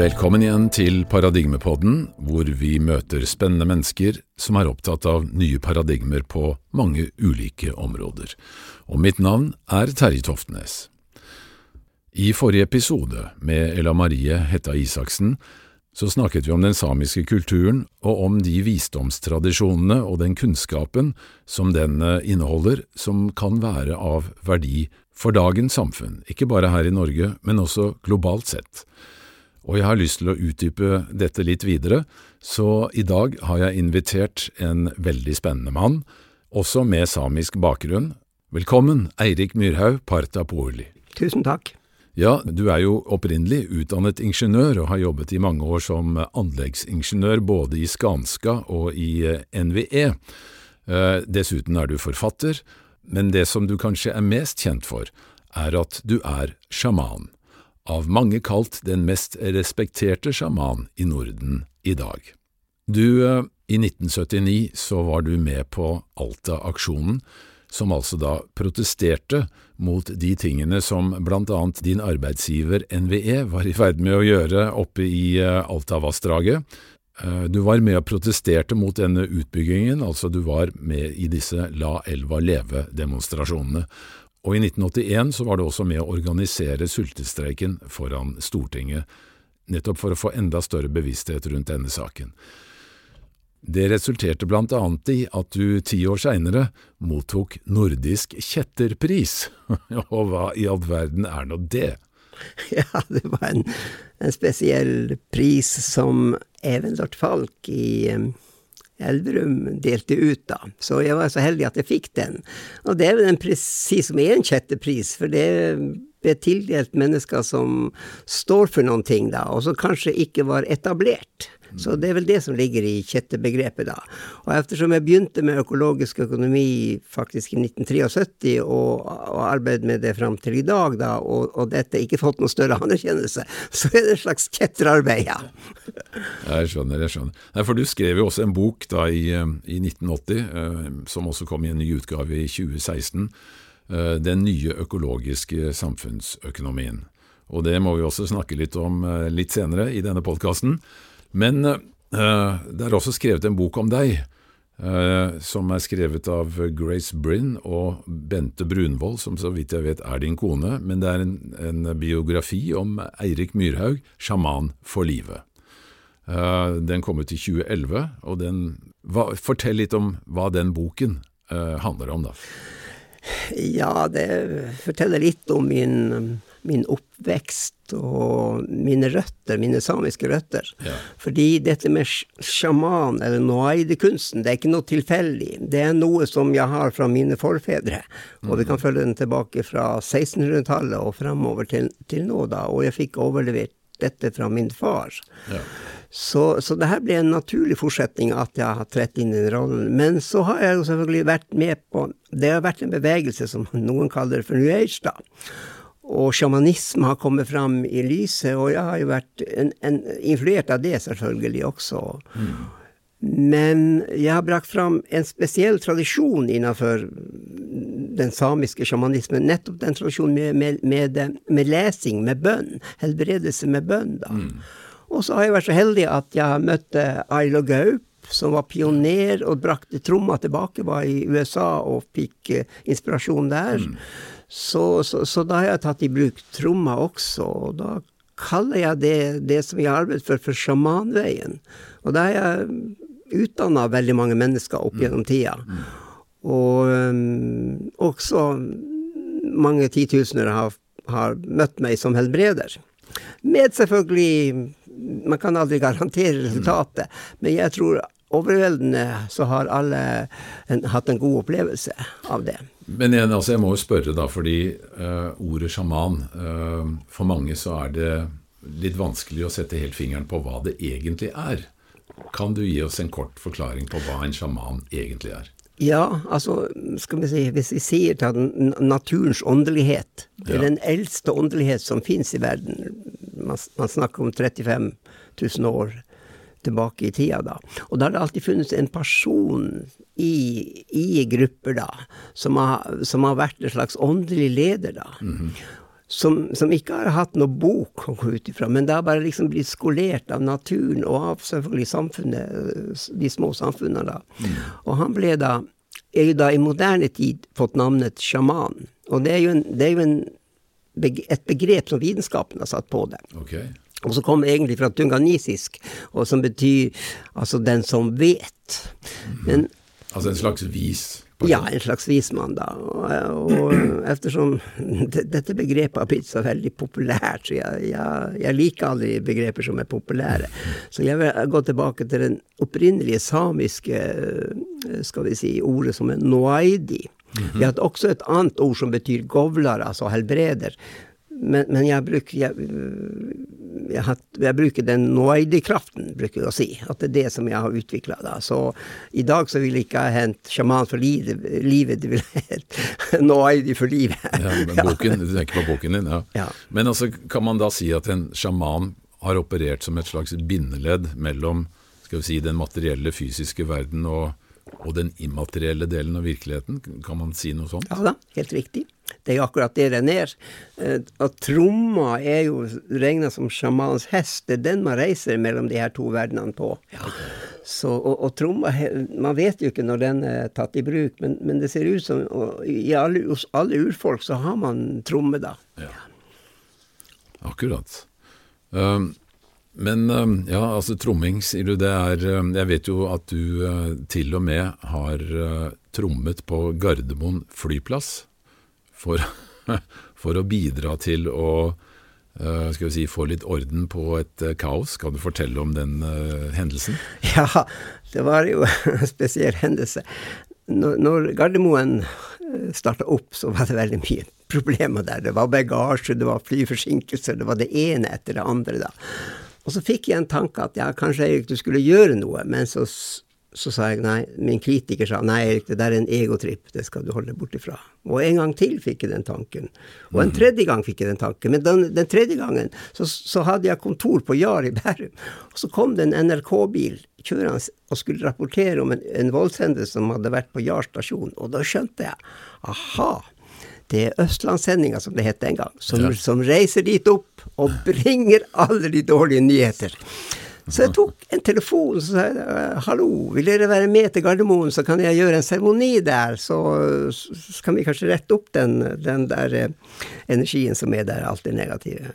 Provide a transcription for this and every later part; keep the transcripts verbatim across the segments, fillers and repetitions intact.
Velkommen igjen til Paradigmepodden, hvor vi møter spennende mennesker som er opptatt av nye paradigmer på mange ulike områder. Og mitt navn er Terje Toftnes. I forrige episode med Ella Marie Hetta Isaksen så snakket vi om den samiske kulturen og om de visdomstradisjonene og den kunnskapen som den inneholder, som kan være av verdi for dagens samfunn, ikke bare her i Norge, men også globalt sett. Og jeg har lyst til å utdype dette litt videre, så i dag har jeg invitert en veldig spennende mann, også med samisk bakgrunn. Velkommen, Eirik Myrhaug Partapuoli. Tusen takk. Ja, du er jo opprinnelig utdannet ingeniør og har jobbet i mange år som anleggsingeniør både i Skanska og i N V E. Dessuten er du forfatter, men det som du kanskje er mest kjent for, er at du er sjaman. Av mange kalt den mest respekterte sjaman i Norden i dag. Du, i nitten syttini så var du med på Alta-aksjonen, som altså da protesterte mot de tingene som blant annet din arbeidsgiver N V E var i ferd med å gjøre oppe i Alta-vassdraget. Du var med og protesterte mot denne utbyggingen, altså du var med i disse La Elva Leve-demonstrasjonene. Og i nitten åttien så var det også med å organisere sultestreiken foran Stortinget, nettopp for å få enda større bevissthet rundt denne saken. Det resulterte blant annet i at du ti år senere mottok Nordisk Kjetterpris. Og hva i all verden er nå det? Ja, det var en, en spesiell pris som Evendort Falk i Elverum delte ut da, så jeg var så heldig at jeg fikk den. Og det er vel en precis som er en kjetterpris, for det ble tildelt mennesker som står for noen ting da, og som kanskje ikke var etablert. Så det er vel det som ligger i kjetterbegrepet da. Og eftersom jeg begynte med økologisk økonomi faktisk i nitten syttitre og, og arbeidet med det frem til i dag da, og, og dette ikke fått noen større anerkjennelse, så er det et slags kjetterarbeid, ja. Jeg skjønner, jeg skjønner. Nei, for du skrev jo også en bok da i, i nitten åtti, eh, som også kom i en ny utgave i tjue seksten, eh, Den nye økologiske samfunnsøkonomien. Og det må vi også snakke litt om eh, litt senere i denne podcasten. Men uh, det er også skrevet en bok om deg, uh, som er skrevet av Grace Bryn og Bente Brunvoll, som så vidt jeg vet er din kone, men det er en, en biografi om Eirik Myrhaug, sjaman for livet. Uh, den kom ut i tjue elleve, og den, hva, fortell litt om hva den boken uh, handler om da. Ja, det forteller litt om min, min oppvekst og mine røtter, mine samiske røtter. Ja. Fordi dette med sjaman eller noaidekunsten, det er ikke noe tilfeldig. Det er noe som jeg har fra mine forfedre, og vi kan følge den tilbake fra sekstenhundretallet og fremover til, til nå da, og jeg fikk overlevert dette fra min far. Ja. Så, så det her ble en naturlig fortsetning at jeg har trett inn i den rollen. Men så har jeg jo selvfølgelig vært med på, det har vært en bevegelse som noen kaller for New Age da. Og shamanisme har kommet fram i lyset, og jeg har jo vært en, en, influert av det selvfølgelig også. Mm. Men jeg har brakt fram en spesiell tradisjon innenfor den samiske shamanismen, nettopp den tradisjonen med, med, med, med lesing, med bønn, helbredelse med bønn da. Mm. Og så har jeg vært så heldig at jeg møtte Ailo Gaup, som var pioner og brakte tromma tilbake, var i U S A og fikk uh, inspirasjon der. Mm. Så, så, så da har jeg tatt i bruk tromma også, og da kaller jeg det, det som jeg har arbeidet for, for sjamanveien. Og da har jeg utdannet veldig mange mennesker opp gjennom tida. Mm. Og um, også mange titusener har, har møtt meg som helbreder. Med selvfølgelig, man kan aldri garantere resultatet, men jeg tror overveldende så har alle en, hatt en god opplevelse av det. Men igjen, altså, jeg må jo spørre da, fordi uh, ordet sjaman, uh, for mange så er det litt vanskelig å sette helt fingeren på hva det egentlig er. Kan du gi oss en kort forklaring på hva en sjaman egentlig er? Ja, altså, skal vi si, hvis vi sier til den naturens åndelighet, det er ja. Den eldste åndelighet som finnes i verden. Man, man snakker om trettifem tusen år tilbake i tida da. Og da har det alltid funnet en person i, i grupper da, som har, som har vært en slags åndelig leder da. Mm-hmm. som, som ikke har hatt noe bok å gå ut ifra, men det har bare liksom blitt skolert av naturen og av selvfølgelig samfunnet, de små samfunnene da. Mm. Og han ble da, er jo da i moderne tid fått navnet sjaman. Og det er jo, en, det er jo en, et begrep som vitenskapen har satt på det. Okay. Og så kommer det egentlig fra tunganisisk, og som betyr altså den som vet. Men, altså en slags vis? Ja, en slags vismann da. Og, og eftersom dette begrepet har blitt så veldig populært, så jeg, jeg, jeg liker aldri begreper som er populære. Så jeg vil gå tilbake til den opprinnelige samiske, skal vi si, ordet som er noaidi. Mm-hmm. Vi har også et annet ord som betyr govlar, altså helbreder. Men, men jeg, bruker, jeg, jeg, har, jeg bruker den noaidi-kraften, bruker jeg å si. At det er det som jeg har utviklet da. Så i dag så vil jeg ikke ha hent sjaman for livet, livet det vil ha hent noaidi for livet. Ja, men boken, du tenker på boken din, ja. Ja. Men altså, kan man da si at en sjaman har operert som et slags bindeledd mellom, skal vi si, den materielle fysiske verden og, og den immaterielle delen av virkeligheten? Kan man si noe sånt? Ja da, helt riktig. Det er jo akkurat det den er. At tromma er jo regnet som sjamanens hest. Det er den man reiser mellom de her to verdenene på. Ja. Så, og, og tromma, man vet jo ikke når den er tatt i bruk, men, men det ser ut som, og i alle, hos alle urfolk så har man tromme da. Ja. Akkurat. Um, men um, ja, altså tromming, sier du, det er, um, jeg vet jo at du uh, til og med har uh, trommet på Gardermoen flyplass. For, for å bidra til å uh, skal vi si, få litt orden på et uh, kaos. Kan du fortelle om den uh, hendelsen? Ja, det var jo en spesiell hendelse. Når, når Gardermoen startet opp, så var det veldig mye problemer der. Det var bagasje, det var flyforsinkelser, det var det ene etter det andre da. Og så fikk jeg en tanke at ja, kanskje jeg ikke skulle gjøre noe, men så... Så sa jeg, nei, min kritiker sa, nei Erik, det der er en egotripp, det skal du holde bort ifra. Og en gang til fikk jeg den tanken. Og en tredje gang fikk jeg den tanken. Men den, den tredje gangen, så, så hadde jeg kontor på Jar i Bærum. Og så kom det en N R K-bil, kjørende, og skulle rapportere om en, en voldshendelse som hadde vært på Jar stasjon. Og da skjønte jeg, aha, det er Østlandssendinga, som det het en gang, som, ja. som reiser dit opp og bringer alle de dårlige nyheter. Så jeg tok en telefon og sa, hallo, vil dere være med til Gardermoen, så kan jeg gjøre en seremoni der, så, så kan vi kanskje rette opp den, den der eh, energien som er der, alt det negative.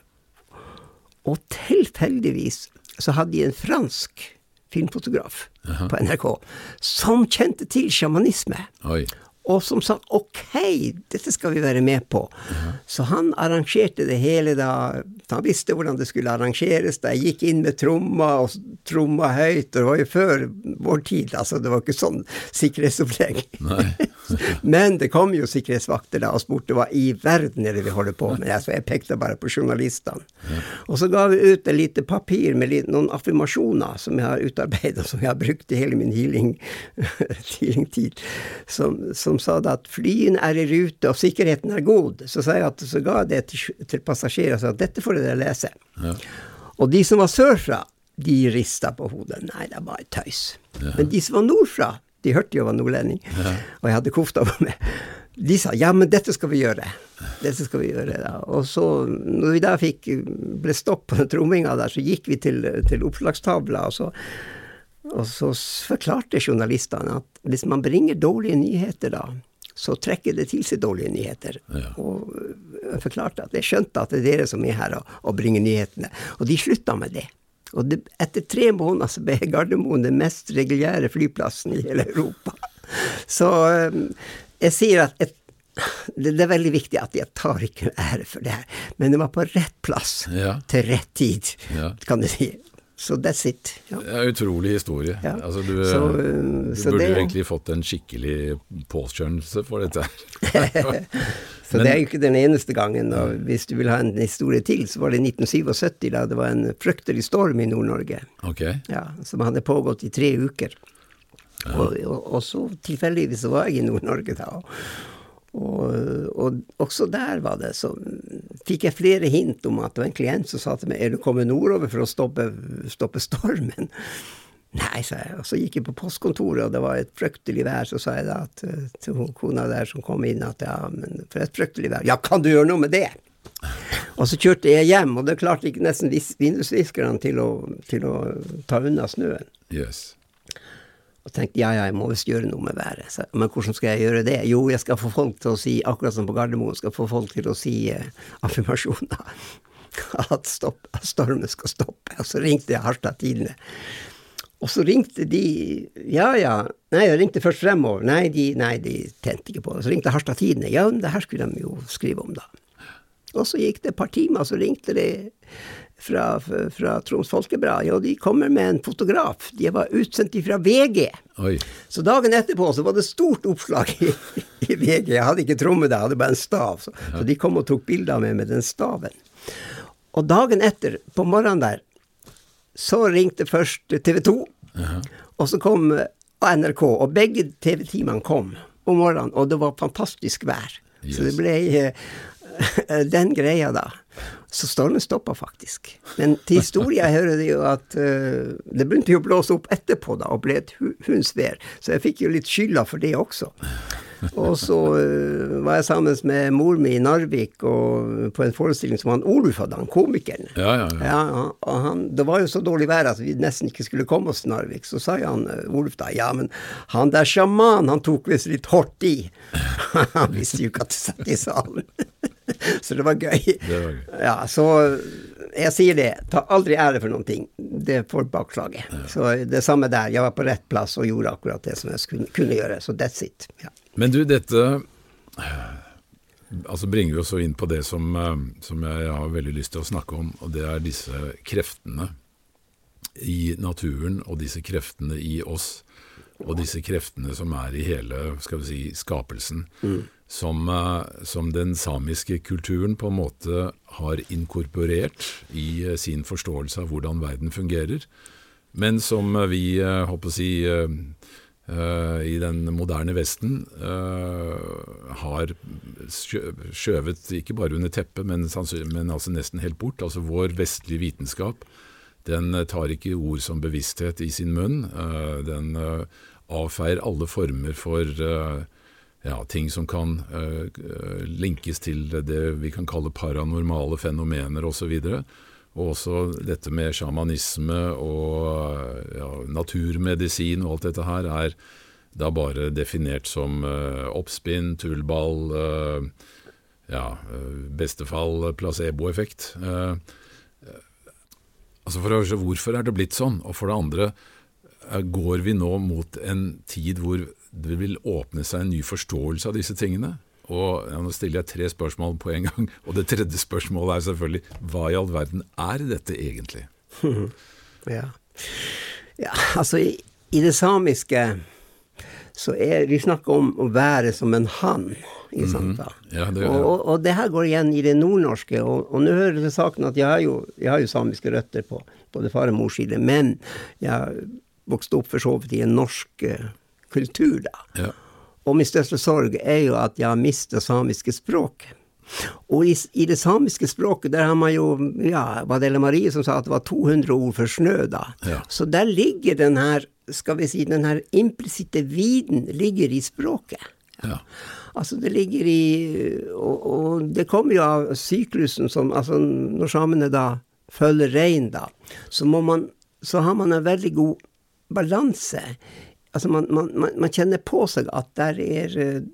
Og tilfeldigvis så hadde de en fransk filmfotograf Aha. På N R K, som kjente til sjamanisme. Oi. Og som sa, ok, dette skal vi være med på. Uh-huh. Så han arrangerte det hele da, han visste hvordan det skulle arrangeres, da jeg gikk inn med tromma, og tromma høyt, og det var jo før vår tid, altså det var ikke sånn sikkerhetsopplegg. Nei. Men det kom jo sikkerhetsvakter da, og spurte hva i verden er det vi holder på med, altså, jeg pekte bare på journalistene. Ja. Og så ga vi ut et lite papir med litt, noen affirmasjoner som jeg har utarbeidet, som jeg har brukt i hele min healing, healing-tid, som, som sa det at flyen er i rute og sikkerheten er god, så sa jeg at så ga det til, til passasjerer og sa at dette får dere lese. Ja. Og de som var sørfra, de ristet på hodet. Nei, det var et tøys. Ja. Men de som var nordfra, de hørte jo var nordlending, ja. Og jeg hadde kofta på meg. De sa, ja, men dette skal vi gjøre. Dette skal vi gjøre, da. Og så, når vi da fikk, ble stopp på den tromminga der, så gikk vi til, til oppslagstavla, og så Og så forklarte journalistene at hvis man bringer dårlige nyheter da, så trekker det til seg dårlige nyheter. Ja. Og jeg forklarte at jeg skjønte at det er dere som er her og, og bringer nyhetene. Og de sluttet med det. Og det, etter tre måneder så ble Gardermoen den mest regulære flyplassen i hele Europa. Så jeg sier at et, det, det er veldig viktig at jeg tar ikke ære for det her. Men det var på rett plass, ja. Til rett tid, ja. Kan du si. Så so that's it. Ja. Det er en utrolig historie. Ja. Altså, du, så, uh, du burde jo egentlig fått en skikkelig påskjørnelse for dette her. Så Men, det er jo ikke den eneste gangen. Og hvis du vil ha en historie til, så var det i nitten syttisju da det var en fryktelig storm i Nord-Norge. Okay. Ja, som hadde pågått i tre uker. Ja. Og, og, og så tilfeldigvis så var jeg i Nord-Norge da. Og, og også der var det, så fikk jeg flere hint om at det var en klient som sa til meg, er du kommet nordover for å stoppe, stoppe stormen? Nei, sa jeg. Og så gikk jeg på postkontoret, og det var et fryktelig vær, så sa jeg da at, til kona der som kom inn, at ja, men for et fryktelig vær, ja, kan du gjøre noe med det? Og så kjørte jeg hjem, og det klarte ikke nesten vindusviskerne til å, til å ta unna snøen. Yes. Og tenkte, ja, ja, jeg må visst gjøre noe med været. Så, men hvordan skal jeg gjøre det? Jo, jeg skal få folk til å si, akkurat som på Gardermoen, skal få folk til å si eh, affirmasjoner. At, stopp, at stormen skal stoppe. Og så ringte jeg Harstad Tidende. Og så ringte de, ja, ja, nei, jeg ringte først fremover. Nei, de, nei, de tente ikke på det. Så ringte Harstad Tidende. Ja, men det her skulle de jo skrive om da. Og så gikk det et par timer, så ringte de fra, fra Troms Folkeblad. Ja, de kommer med en fotograf. De var utsendt fra V G. Oi. Så dagen etterpå så var det stort oppslag i, i V G. Jeg hadde ikke tromme der, jeg hadde bare en stav. Så, ja. Så de kom og tok bilder med med den staven. Og dagen etter, på morgenen der, så ringte først T V to, uh-huh. og så kom N R K, og begge T V-timene kom om morgenen, og det var fantastisk vær. Yes. Så det ble uh, den greia da. Så stormen stoppet faktisk. Men til historien jeg hører det jo at uh, det begynte jo å blåse opp etterpå da, og ble et hu- hundsvær. Så jeg fikk jo litt skylda for det også. Og så uh, var jeg sammen med mor mi i Narvik og på en forestilling som han Oluf hadde, han komikeren. Ja, ja, ja. Ja, og han, det var jo så dårlig vær at vi nesten ikke skulle komme oss til Narvik. Så sa han, uh, Oluf da, ja, men han der sjaman, han tok visst litt hårdt i. Han visste jo ikke at det satt i salen. Så det var gøy. Det var gøy. Ja, så jeg sier det, ta aldri ære for noen ting. Det får bakslaget. Ja. Så det samme der, jeg var på rett plass og gjorde akkurat det som jeg skulle, kunne gjøre. Så that's it, ja. Men du, dette altså bringer vi oss så inn på det som, som jeg har veldig lyst til å snakke om, og det er disse kreftene i naturen, og disse kreftene i oss, og disse kreftene som er i hele, skal vi si, skapelsen, mm. som, som den samiske kulturen på en måte har inkorporert i sin forståelse av hvordan verden fungerer, men som vi, håper å si, Uh, i den moderne Vesten uh, har skjøvet ikke bare under teppet, men, men altså nesten helt bort. Altså vår vestlige vitenskap, den tar ikke ord som bevissthet i sin munn. Uh, den uh, avfeier alle former for uh, ja, ting som kan uh, linkes til det vi kan kalle paranormale fenomener og så videre. Og også dette med shamanisme og ja, naturmedisin og alt dette her er da bare definert som uh, oppspinn, tullball, uh, ja, bestefall, placeboeffekt. Uh, uh, altså for å høre, hvorfor er det blitt sånn? Og for det andre, uh, går vi nå mot en tid hvor det vil åpne seg en ny forståelse av disse tingene? Og ja, nå stiller jeg tre spørsmål på en gang, og det tredje spørsmålet er selvfølgelig, hva i all verden er dette egentlig? Ja, ja altså i, i det samiske så er vi snakker om å være som en hann, ikke sant da? Mm-hmm. Ja, det, ja. Og, og, og det her går igjen i det nordnorske, og, og nå hører det saken at jeg har jo, jeg har jo samiske røtter på både far og mors side, men jeg vokste opp for så vidt i en norsk uh, kultur da. Ja. Og min største sorg er jo at jeg har mistet samiske språk. Og i, i det samiske språket, der har man jo, ja, var det Marie som sa at det var to hundre ord for snø da. Ja. Så der ligger den her, skal vi si, den her implisitte viden ligger i språket. Ja. Altså det ligger i, og, og det kommer jo av syklusen som, altså når samene da følger regn da, så må man, så har man en veldig god balanse. Altså man, man, man kjenner på seg at der er,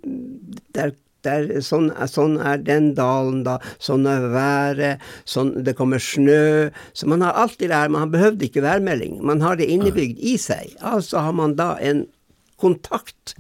der, der, sånn, sånn er den dalen da, sånn er været, sånn, det kommer snø, så man har alltid det her, man behøvde ikke værmelding, man har det innebygd i seg, altså har man da en kontakt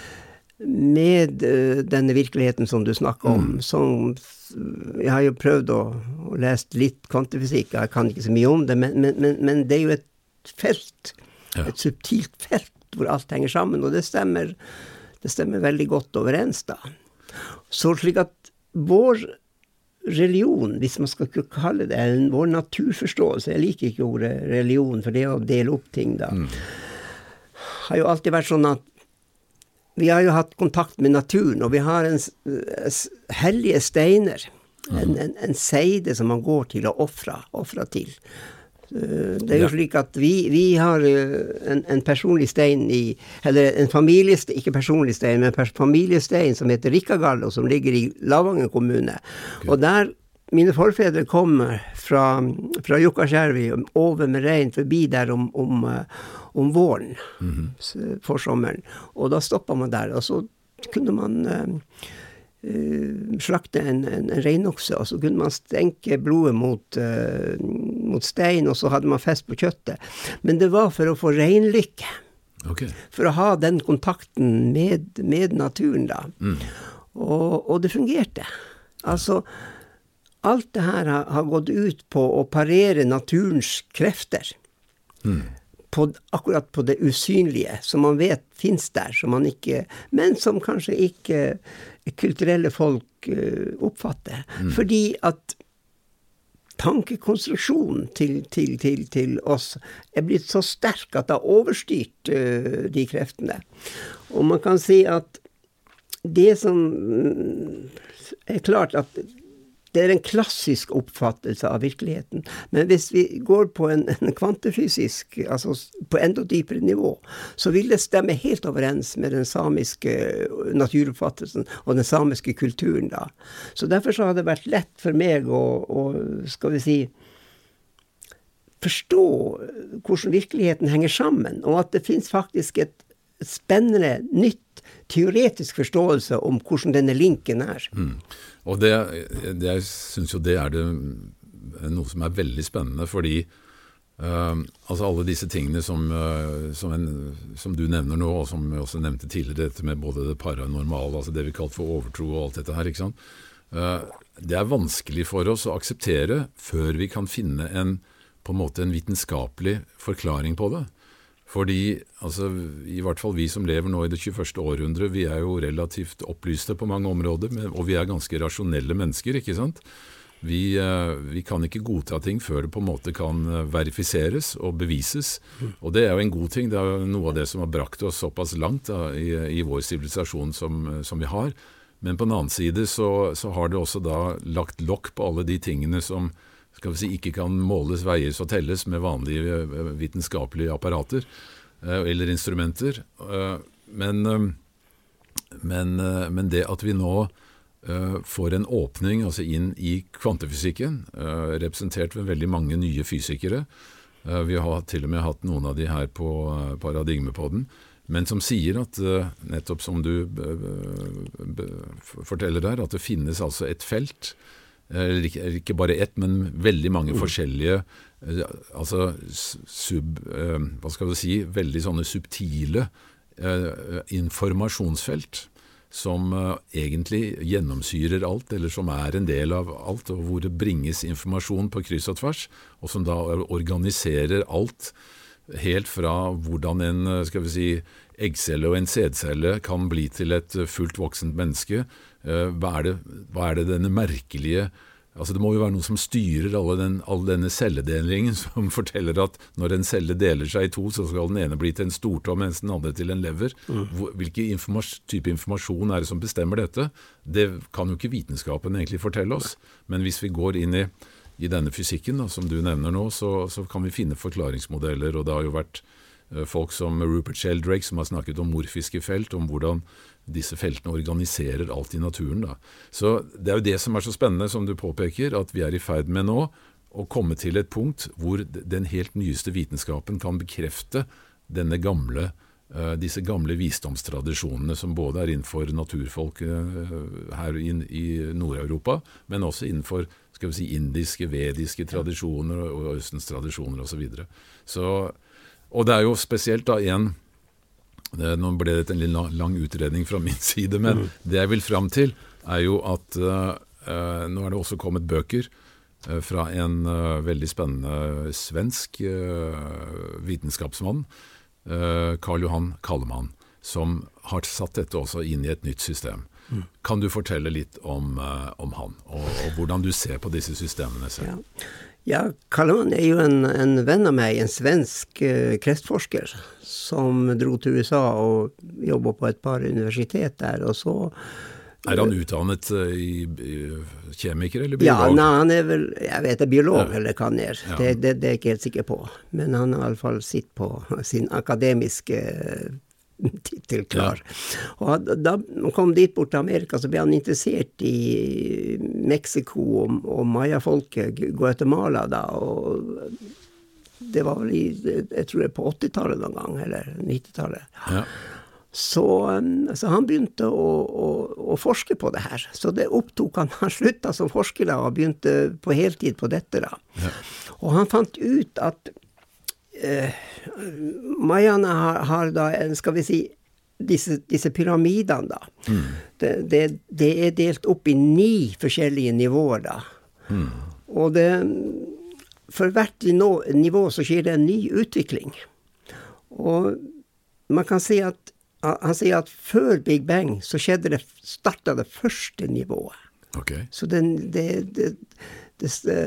med uh, denne virkeligheten som du snakker om, mm. som, jeg har jo prøvd å, å lese litt kvantifysikk, jeg kan ikke så mye om det, men, men, men, men det er jo et felt, ja. Et subtilt felt, hvor alt henger sammen, og det stemmer, det stemmer veldig godt overens da. Så slik at vår religion, hvis man skal kalle det, vår naturforståelse, jeg liker ikke ordet religion, for det er å dele opp ting da, mm. har jo alltid vært sånn at vi har jo hatt kontakt med naturen, og vi har en hellige steiner, mm. en, en, en seide som man går til å offre, offre til. Det er jo slik at vi, vi har en, en personlig stein i, eller en familiestein, ikke personlig stein, men en familiestein som heter Rikkagallo, som ligger i Lavangen kommune. Okay. Og der mine forfedre kom fra, fra Jukkasjärvi over med rein forbi der om, om, om våren, mm-hmm. for sommeren. Og da stoppet man der, og så kunne man uh, uh, slakte en, en, en reinokse, og så kunne man stenke blodet mot, uh, mot stein, og så hadde man fest på kjøttet. Men det var for å få reinlykke. Okay. For å ha den kontakten med, med naturen da. Mm. Og, og det fungerte. Altså, alt det her har, har gått ut på å parere naturens krefter. Mm. På, akkurat på det usynlige, som man vet finnes der, som man ikke, men som kanskje ikke kulturelle folk uh, oppfatter. Mm. Fordi at tankekonstruksjonen til, til, til, til oss er blitt så sterk at det har overstyrt uh, de kreftene. Og man kan si at det som er klart at det er en klassisk oppfattelse av virkeligheten. Men hvis vi går på en, en kvantefysisk, altså på enda dypere nivå, så vil det stemme helt overens med den samiske naturoppfattelsen og den samiske kulturen da. Så derfor så har det vært lett for meg å, å skal vi si, forstå hvordan virkeligheten henger sammen, og at det finnes faktisk et spennende, nytt, teoretisk forståelse om hvordan denne linken er. Mm. Og det, det, jeg synes jo det er det, noe som er veldig spennende, fordi uh, altså alle disse tingene som, uh, som, en, som du nevner nå, og som jeg også nevnte tidligere, dette med både det paranormale, altså det vi kaller for overtro og alt dette her, ikke sant? Uh, det er vanskelig for oss å akseptere før vi kan finne en, på en måte en vitenskapelig forklaring på det. Fordi, altså, i hvert fall vi som lever nå i det tjueførste århundre, vi er jo relativt opplyste på mange områder, men, og vi er ganske rasjonelle mennesker, ikke sant? Vi, uh, vi kan ikke godta ting før det på en måte kan verifiseres og bevises, mm. og det er jo en god ting. Det er jo noe av det som har brakt oss såpass langt da, i, i vår sivilisasjon som, som vi har. Men på den annen side så, så har det også da lagt lokk på alle de tingene som skal vi si, ikke kan måles, veies og telles med vanlige vitenskapelige apparater eller instrumenter. Men, men, men det at vi nå får en åpning altså inn i kvantefysikken, representert ved veldig mange nye fysikere. Vi har til og med hatt noen av de her på Paradigmepodden, men som sier at nettopp som du forteller der, at det finnes altså et felt, eller ikke, ikke bare ett, men veldig mange forskjellige altså sub, hva skal vi si, veldig sånne subtile eh, informasjonsfelt som eh, egentlig gjennomsyrer alt, eller som er en del av alt, og hvor det bringes informasjon på kryss og tvers, og som da organiserer alt, helt fra hvordan en, skal vi si, eggcelle og en sædcelle kan bli til et fullt voksent menneske. Hva er det, hva er det denne merkelige, altså det må jo være noe som styrer alle den, all denne celledelingen, som forteller at når en celle deler seg i to, så skal den ene bli til en stortå, mens den andre til en lever. Mm. Hvilken informas- type informasjon er det som bestemmer dette? Det kan jo ikke vitenskapen egentlig fortelle oss, men hvis vi går inn i I denne fysikken da, som du nevner nå, så, så kan vi finne forklaringsmodeller, og det har jo vært uh, folk som Rupert Sheldrake som har snakket om morfiske felt, om hvordan disse feltene organiserer alt i naturen. Da. Så det er jo det som er så spennende, som du påpeker, at vi er i ferd med nå å komme til et punkt hvor den helt nyeste vitenskapen kan bekrefte denne gamle disse gamle visdomstradisjonene som både er innenfor naturfolk her inn i Nord-Europa, men også innenfor skal vi si, indiske, vediske tradisjoner og østens tradisjoner og så videre. Så, og det er jo spesielt da en, det, nå ble det en lang, lang utredning fra min side, men mm. det jeg vil fram til er jo at uh, nå er det også kommet bøker uh, fra en uh, veldig spennende svensk uh, vitenskapsmann, Uh, Karl Johan Kallemann, som har satt dette også inn i et nytt system. Mm. Kan du fortelle litt om, uh, om han, og, og hvordan du ser på disse systemene selv? Ja, ja Kallemann er jo en, en venn av meg, en svensk uh, kreftforsker, som dro til U S A og jobbet på et par universitet der, og så Er han utdannet uh, i, i kjemiker eller biolog? Ja, nei, han er vel, jeg vet det, biolog ja. eller hva han er. Ja. Det, det, det er jeg ikke helt sikker på. Men han har i alle fall sitt på sin akademiske titel klar. Ja. Og da han kom dit bort til Amerika, så ble han interessert i Mexico og, og Maya-folket, Guatemala da, og det var vel i, jeg tror det er på åttitallet noen gang, eller nittitallet. Ja. Så, så han begynte å, å, å forske på det her. Så det opptok han, han sluttet som forsker da, og begynte på heltid på dette da. Ja. Og han fant ut at eh, Mayaene har, har da, skal vi si, disse, disse pyramidene da. Mm. Det, det, det er delt opp i ni forskjellige nivåer da. Mm. Og det, for hvert nivå så skjer det en ny utvikling. Og man kan si at han sier at før Big Bang så skjedde det, startet det første nivået. Okay. Så den, det, det, det,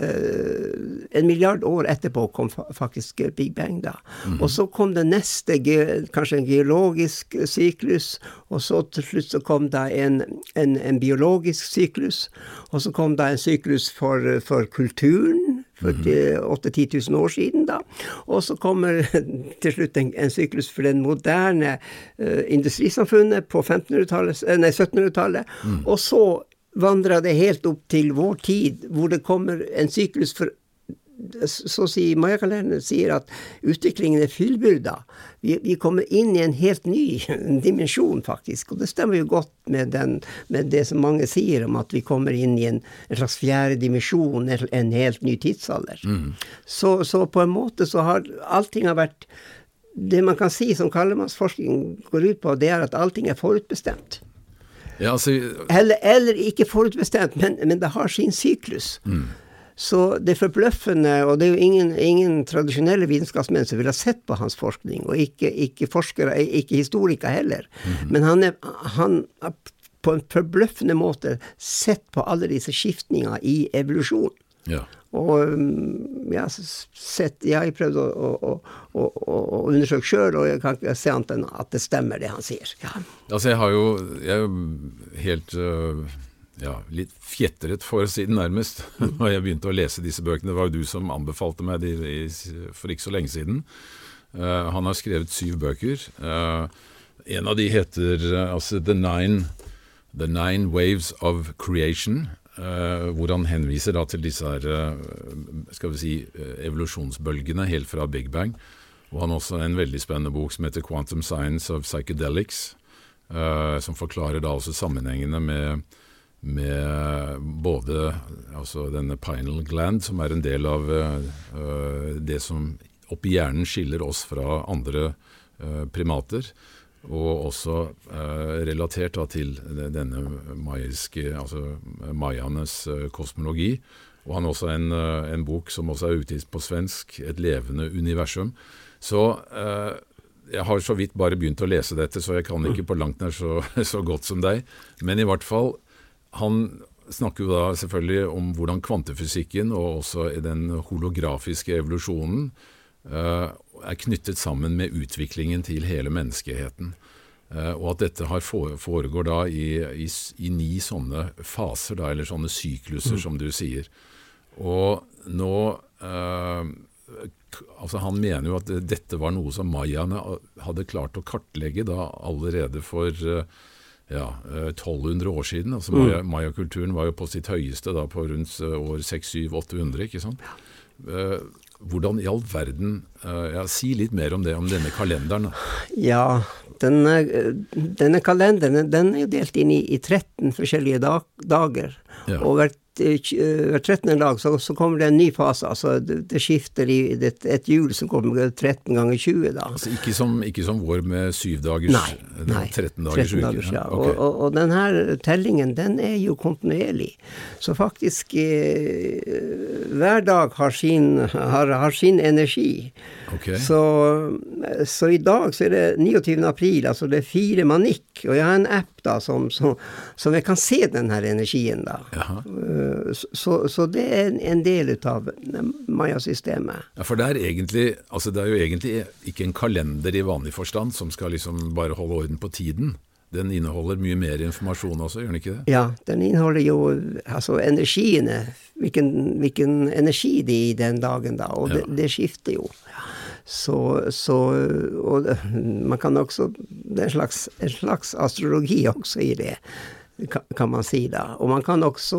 en milliard år etterpå kom faktisk Big Bang da. Mm-hmm. Og så kom det neste, kanskje en geologisk syklus, og så til slutt så kom det en, en, en biologisk syklus, og så kom det en syklus for, for kulturen, for åtte til ti tusen år siden da. Og så kommer til slutt en, en syklus for den moderne uh, industrisamfunnet på femtenhundretallet, nei, syttenhundretallet. Mm. Og så vandrer det helt opp til vår tid, hvor det kommer en syklus for, så sier Maya-kalenderen sier at utviklingen er fullbyrda. Vi, vi kommer inn i en helt ny dimensjon faktisk, og det stemmer jo godt med, den, med det som mange sier om at vi kommer inn i en, en slags fjerde dimensjon, en helt ny tidsalder. Mm. Så, så på en måte så har allting har vært, det man kan si som Kallemannsforskning går ut på, det er at allting er forutbestemt. Ja, altså... eller, eller ikke forutbestemt, men, men det har sin syklus. Mm. Så det er forbløffende, og det er jo ingen, ingen tradisjonelle vitenskapsmenn som vil ha sett på hans forskning, og ikke, ikke forskere, ikke historikere heller. Mm-hmm. Men han, er, han har på en forbløffende måte sett på alle disse skiftninger i evolusjon. Ja. Og ja, sett, jeg har prøvd å, å, å, å, å undersøke selv, og jeg kan ikke se annet enn at det stemmer det han sier. Ja. Altså jeg har jo, jeg er jo helt... Uh ja, litt fjetteret for siden nærmest, da jeg begynte å lese disse bøkene. Det var jo du som anbefalte meg de, for ikke så lenge siden. Uh, han har skrevet syv bøker. Uh, en av de heter uh, altså The Nine, The Nine Waves of Creation, uh, hvor han henviser da til disse her, uh, skal vi si, evolusjonsbølgene helt fra Big Bang. Og han har også en veldig spennende bok som heter Quantum Science of Psychedelics, uh, som forklarer da også sammenhengene med med både altså denne pineal gland, som er en del av uh, det som oppi hjernen skiller oss fra andre uh, primater, og også uh, relatert da, til denne maiske, altså mayanes uh, kosmologi. Og han har også en, uh, en bok som også er utgitt på svensk, Et levende universum. Så uh, jeg har så vidt bare begynt å lese dette, så jeg kan ikke på langt nær så, så godt som deg. Men i hvert fall han snakker jo da selvfølgelig om hvordan kvantefysikken og også den holografiske evolusjonen uh, er knyttet sammen med utviklingen til hele menneskeheten. Uh, og at dette har foregår da i, i, i ni sånne faser, da, eller sånne sykluser, mm. som du sier. Og nå, uh, altså han mener jo at dette var noe som mayaene hadde klart å kartlegge da allerede for... Uh, Ja, tolv hundre år siden. Altså Maya, Maya-kulturen var jo på sitt høyeste da på rundt år seks, syv, åtte hundre, ikke sant? Uh, hvordan i all verden, uh, ja, si litt mer om det, om denne kalenderen. Ja, denne, denne kalenderen, den er delt inn i, i tretten forskjellige dag, dager, ja. Og hvert hver trettende dag så, så kommer det en ny fase, altså det, det skifter i det, et hjul som kommer tretten ganger tjue da. Altså ikke som, ikke som vår med syv dagers, nei, nei, tretten dagers uke. Dagers, ja. Okay. Og, og, og den her tellingen, den er jo kontinuerlig. Så faktisk eh, hver dag har sin, har, har sin energi. Okay. Så, så i dag så er det niogtyvende april, altså det er fire manikk, og jeg har en app da som, som, som jeg kan se den her energien da. Jaha. Så, så det er en del av Maya-systemet. Ja, for det er egentlig, altså det er jo egentlig ikke en kalender i vanlig forstand som skal liksom bare holde orden på tiden. Den inneholder mye mer informasjon også, gjør den ikke det? Ja, den inneholder jo altså energiene, hvilken, hvilken energi det er i den dagen da, og ja. det, det skifter jo. Så, så og det, man kan også, det er en slags, en slags astrologi også i det, kan, kan man si da. Og man kan også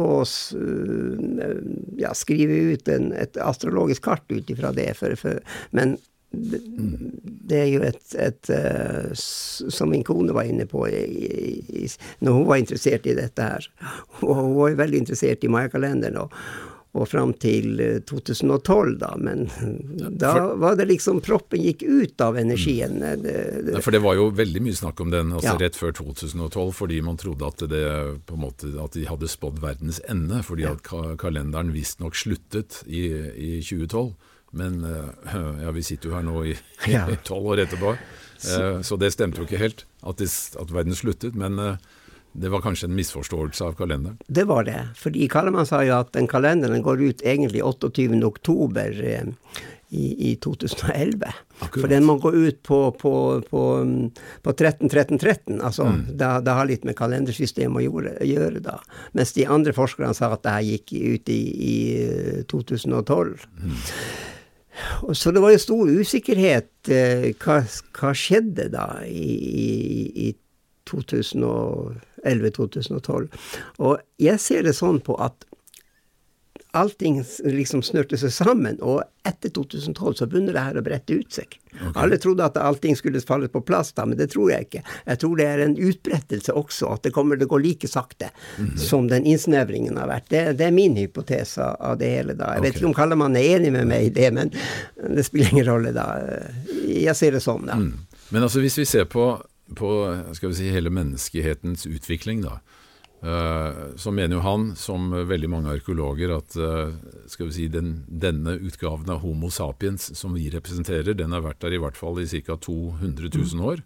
ja, skrive ut en, et astrologisk kart ut ifra det, for, for, men det, det er jo et, et uh, som min kone var inne på i, i, når hun var interessert i dette her, og hun var veldig interessert i Maya-kalenderen og, og frem til to tusen og tolv da, men da var det liksom, proppen gikk ut av energien. Det, det, ja, for det var jo veldig mye snakk om den, altså ja. rett før to tusen og tolv, fordi man trodde at det på en måte, at de hadde spådd verdens ende, fordi ja. at ka- kalenderen visst nok sluttet i, i tjue tolv. Men ja, vi sitter jo her nå i tolv år etterpå, så. så det stemte jo ikke helt at, det, at verden sluttet, men det var kanskje en misforståelse av kalenderen. Det var det, fordi Kallemann sa jo at den kalenderen går ut egentlig otteogtyvende oktober i, i to tusen og elleve. Akkurat. For den må gå ut på, på, på, på tretten tretten tretten, altså mm. det, det har litt med kalendersystemet å gjøre, gjøre da. Mens de andre forskerne sa at det her gikk ut i, i to tusen og tolv. Mm. Så det var jo stor usikkerhet. Hva, hva skjedde da i, i, i to tusen og elleve til to tusen og tolv? Og jeg ser det sånn på at allting liksom snørte seg sammen, og etter to tusen og tolv så begynner det her å brette ut seg. Okay. Alle trodde at allting skulle falle på plass da, men det tror jeg ikke. Jeg tror det er en utbrettelse også, at det kommer til å gå like sakte mm-hmm. som den innsnevringen har vært. Det, det er min hypotese av det hele da. Jeg okay. vet ikke om Kallemann er enig med meg i det, men det spiller ingen rolle da. Jeg ser det sånn da. Mm. Men altså hvis vi ser på, på skal vi si, hele menneskehetens utvikling da, Uh, så mener jo han, som veldig mange arkeologer, at uh, skal vi si, den, denne utgaven av Homo sapiens som vi representerer, den har vært der i hvert fall i ca. to hundre tusen år.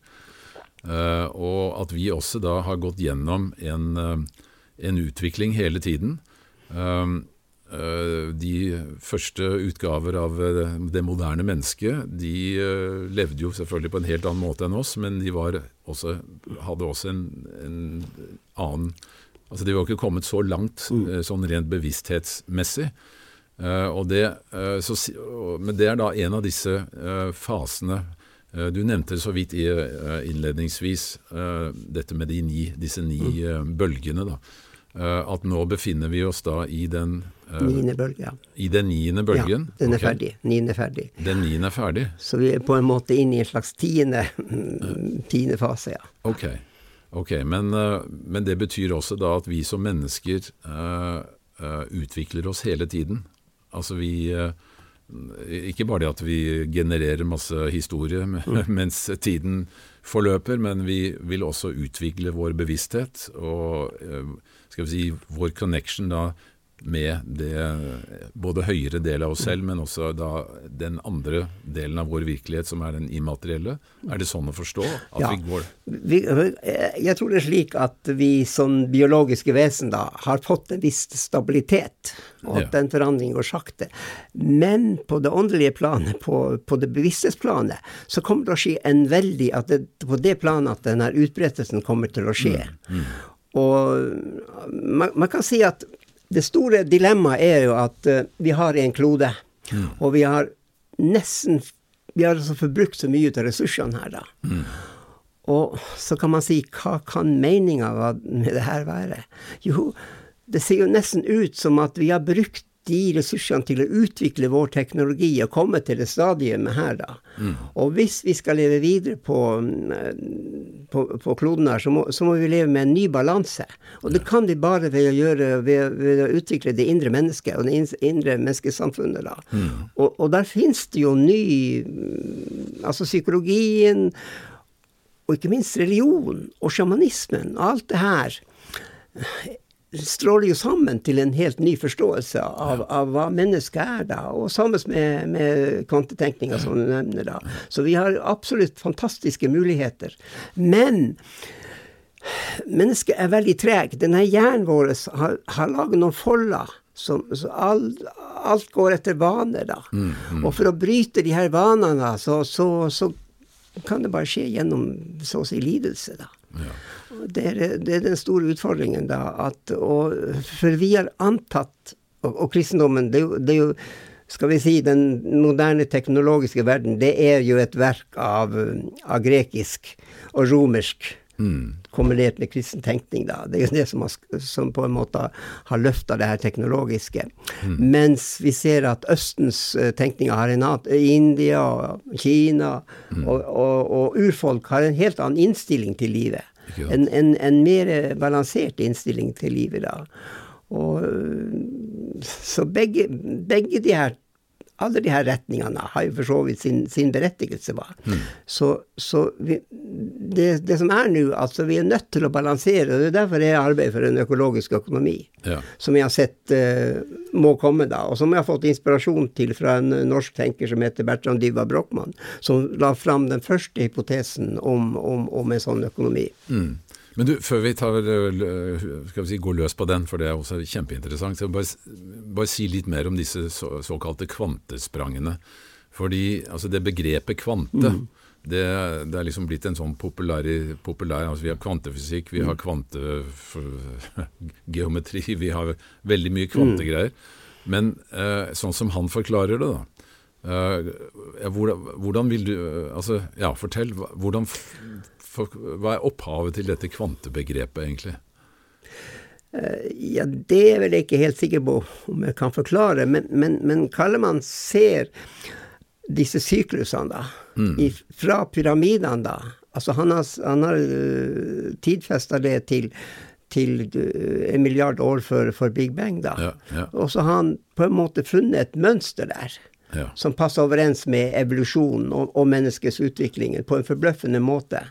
Uh, og at vi også da har gått gjennom en, uh, en utvikling hele tiden. Uh, uh, de første utgaver av uh, det moderne mennesket, de uh, levde jo selvfølgelig på en helt annen måte enn oss, men de var også, hadde også en, en annen. Altså de var ikke kommet så langt mm. sånn rent bevissthetsmessig. Uh, og det, uh, så, men det er da en av disse uh, fasene. Uh, du nevnte så vidt i, uh, innledningsvis uh, dette med de ni, disse ni uh, bølgene da. Uh, at nå befinner vi oss da i den uh, niende bølge, ja. I den niende bølgen. Ja, den er okay. ferdig. Niende er ferdig. Den niende er ferdig. Så vi er på en måte inne i en slags tiende, tiende fase, ja. Ok. Ok, men, men det betyr også da at vi som mennesker uh, uh, utvikler oss hele tiden. Altså vi, uh, ikke bare det at vi genererer masse historie mm. mens tiden forløper, men vi vil også utvikle vår bevissthet og uh, skal vi si, vår connection da med det både høyere del av oss selv, men også da den andre delen av vår virkelighet som er den immaterielle. Er det sånn å forstå? At ja. vi går... Vi, jeg tror det er slik at vi som biologiske vesen da har fått en viss stabilitet, og at ja. den forandringen går sakte. Men på det åndelige planet, på, på det bevissthetsplanet, så kommer det å skje en veldig, at det, på det planet at denne utbrettelsen kommer til å skje. Mm. Mm. Og man, man kan si at det store dilemmaet er jo at uh, vi har en klode, mm. og vi har nesten, vi har altså forbrukt så mye av ressursene her da. Mm. Og så kan man si, hva kan meningen med det her være? Jo, det ser jo nesten ut som at vi har brukt de ressursene til å utvikle vår teknologi og komme til det stadiet med her da. Mm. Og hvis vi skal leve videre på, på, på kloden her, så må, så må vi leve med en ny balanse. Og det kan vi bare ved å, gjøre, ved, ved å utvikle det indre mennesket og det indre menneskesamfunnet da. Mm. Og, og der finnes det jo ny, altså psykologien, og ikke minst religion og shamanismen, og alt det her stråler jo sammen til en helt ny forståelse av, av hva mennesket er da, og sammen med, med kvantetenkninga som du nevner da. Så vi har absolutt fantastiske muligheter. Men mennesket er veldig treg. Denne hjernen vår har, har laget noen folder, som, så alt, alt går etter vaner da. Mm, mm. Og for å bryte de her vanene da, så, så, så kan det bare skje gjennom så å si lidelse da. Ja. Det er, det er den store utfordringen da, at, og, for vi har antatt, og, og kristendommen, det er, jo, det er jo skal vi si, den moderne teknologiske verden, det er jo et verk av, av grekisk og romersk, mm. kombinert med kristen tenkning da. Det er jo det som, har, som på en måte har løftet det her teknologiske. Mm. Mens vi ser at Østens tenkninger har en annen, India, Kina mm. og, og, og urfolk har en helt annen innstilling til livet. En, en, en mer balansert innstilling til livet da. Og så begge, begge de her, alle de her retningene har jo for så vidt sin, sin berettigelse. Mm. Så, så vi, det, det som er nå, altså vi er nødt til å balansere, og det er derfor jeg arbeider for en økologisk økonomi, ja. Som jeg har sett uh, må komme da, og som jeg har fått inspirasjon til fra en norsk tenker som heter Bertrand Dyva Brockmann, som la fram den første hypotesen om, om, om en sånn økonomi. Mm. Men du, før vi tar, skal vi si, går løs på den, for det er også kjempeinteressant, så bare, bare si litt mer om disse så, såkalte kvantesprangene. Fordi altså det begrepet kvante, mm. det, det er liksom blitt en sånn populær, populær altså vi har kvantefysikk, vi har kvantegeometri, vi har veldig mye kvantegreier. Men eh, sånn som han forklarer det da, eh, hvordan, hvordan vil du, altså, ja, fortell, hvordan... For, hva er opphavet til dette kvantebegrepet egentlig? Uh, ja, det er vel jeg ikke helt sikker på om jeg kan forklare, men, men, men Kallemann ser disse syklusene da, mm. i, fra pyramidene da, altså han har, han har uh, tidfestet det til, til uh, en milliard år for, for Big Bang da, ja, ja. Og så har han på en måte funnet et mønster der, ja. Som passer overens med evolusjonen og, og menneskets utvikling på en forbløffende måte.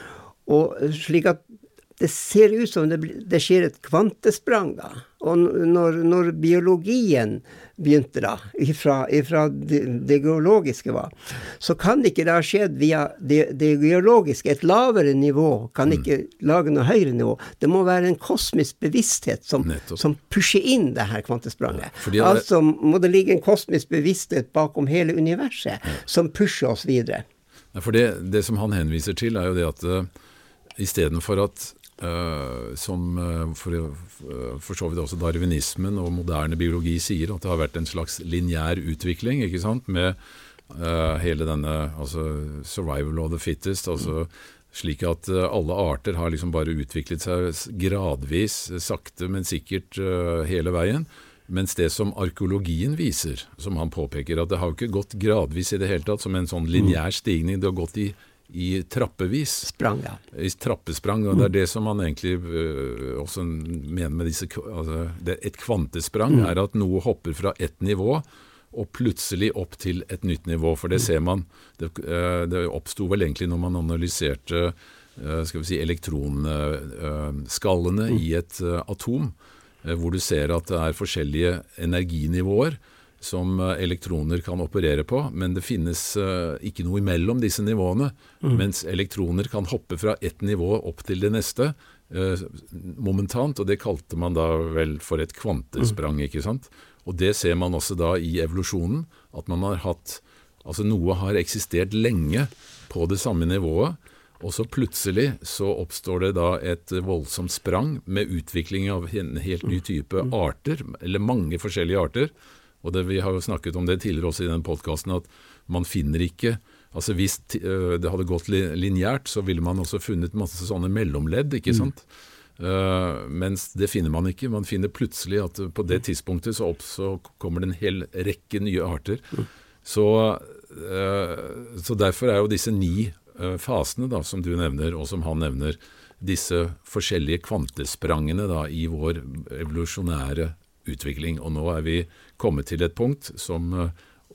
Og slik at det ser ut som det, det skjer et kvantesprang da. Og når, når biologien begynte da, ifra, ifra det, det geologiske var, så kan ikke det ha skjedd via det, det geologiske, et lavere nivå, kan ikke mm. lage noe høyere nivå. Det må være en kosmisk bevissthet som, som pusher inn det her kvantespranget. Ja, altså må det ligge en kosmisk bevissthet bakom hele universet, ja. Som pusher oss videre. Ja, for det, det som han henviser til er jo det at uh, i stedet for at Uh, som uh, for, uh, for så vidt også darwinismen og moderne biologi sier at det har vært en slags lineær utvikling, ikke sant, med uh, hele denne altså survival of the fittest, altså slik at uh, alle arter har liksom bare utviklet seg gradvis, sakte, men sikkert uh, hele veien, mens det som arkeologien viser, som han påpeker, at det har ikke gått gradvis i det hele tatt, som en sånn lineær stigning, det har gått i i trappevis. Sprang, ja. I trappesprang, og det er det som man egentlig uh, også mener med disse, altså, det, et kvantesprang mm. er at noe hopper fra et nivå og plutselig opp til et nytt nivå, for det mm. ser man, det, uh, det oppstod vel egentlig når man analyserte uh, skal vi si, elektronskallene uh, mm. i et uh, atom, uh, hvor du ser at det er forskjellige energinivåer, som elektroner kan operere på, men det finnes uh, ikke noe imellom disse nivåene, mm. mens elektroner kan hoppe fra et nivå opp til det neste uh, momentant, og det kalte man da vel for et kvantesprang, mm. ikke sant? Og det ser man også da i evolusjonen, at man har hatt, altså noe har eksistert lenge på det samme nivået, og så plutselig så oppstår det da et voldsomt sprang med utvikling av en helt ny type arter, eller mange forskjellige arter. Og det, vi har jo snakket om det tidligere også i den podcasten, at man finner ikke, altså hvis det hadde gått lineært, så ville man også funnet masse sånne mellomledd, ikke sant? Mm. Uh, mens det finner man ikke. Man finner plutselig at på det tidspunktet så, opp, så kommer det en hel rekke nye arter. Mm. Så, uh, så derfor er jo disse ni uh, fasene da, som du nevner, og som han nevner, disse forskjellige kvantesprangene da, i vår evolusjonære utvikling, og nå er vi kommet til et punkt som uh,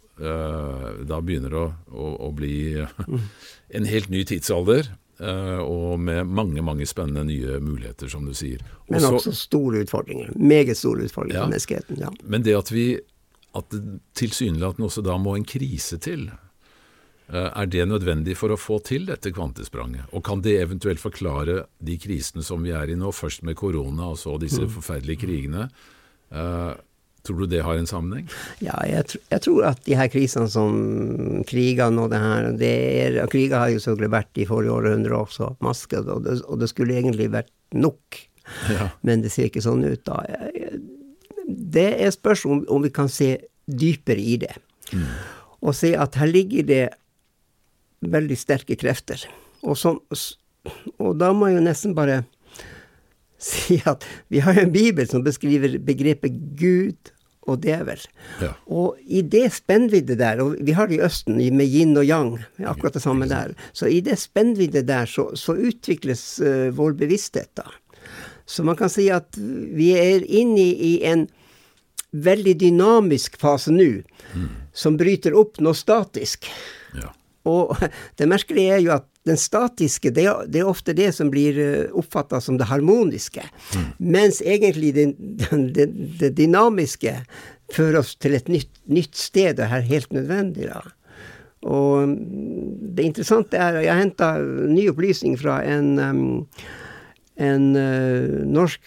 da begynner å, å, å bli en helt ny tidsalder, uh, og med mange, mange spennende nye muligheter, som du sier. Men også, også store utfordringer, meget store utfordringer ja, for menneskeheten. Ja. Men det at vi, at det tilsynelatende også da må en krise til, uh, er det nødvendig for å få til dette kvantespranget? Og kan det eventuelt forklare de krisene som vi er i nå, først med korona og så disse mm. forferdelige krigene? Uh, tror du det har en sammenheng? Ja, jeg, tr- jeg tror at de her krisene som krigene og det her, det er, kriger har jo selvfølgelig vært i forrige århundre også, maske, og det, og det skulle egentlig vært nok, ja. Men det ser ikke sånn ut da. Det er spørsmål om, om vi kan se dypere i det. Mm. Og se at her ligger det veldig sterke krefter. Og, som, og da må jeg jo nesten bare si at vi har jo en bibel som beskriver begrepet Gud og djevel. Ja. Og i det spennvidde der, og vi har det i Østen med yin og yang, akkurat det samme der, så i det spennvidde der så, så utvikles uh, vår bevissthet da. Så man kan si at vi er inne i en veldig dynamisk fase nå, mm. som bryter opp noe statisk. Ja. Og det merkelige er jo at den statiske, det er, det er ofte det som blir oppfattet som det harmoniske. Mm. Mens egentlig det, det, det dynamiske fører oss til et nytt, nytt sted, og er helt nødvendig da. Og det interessante er, jeg hentet ny opplysning fra en, um, en uh, norsk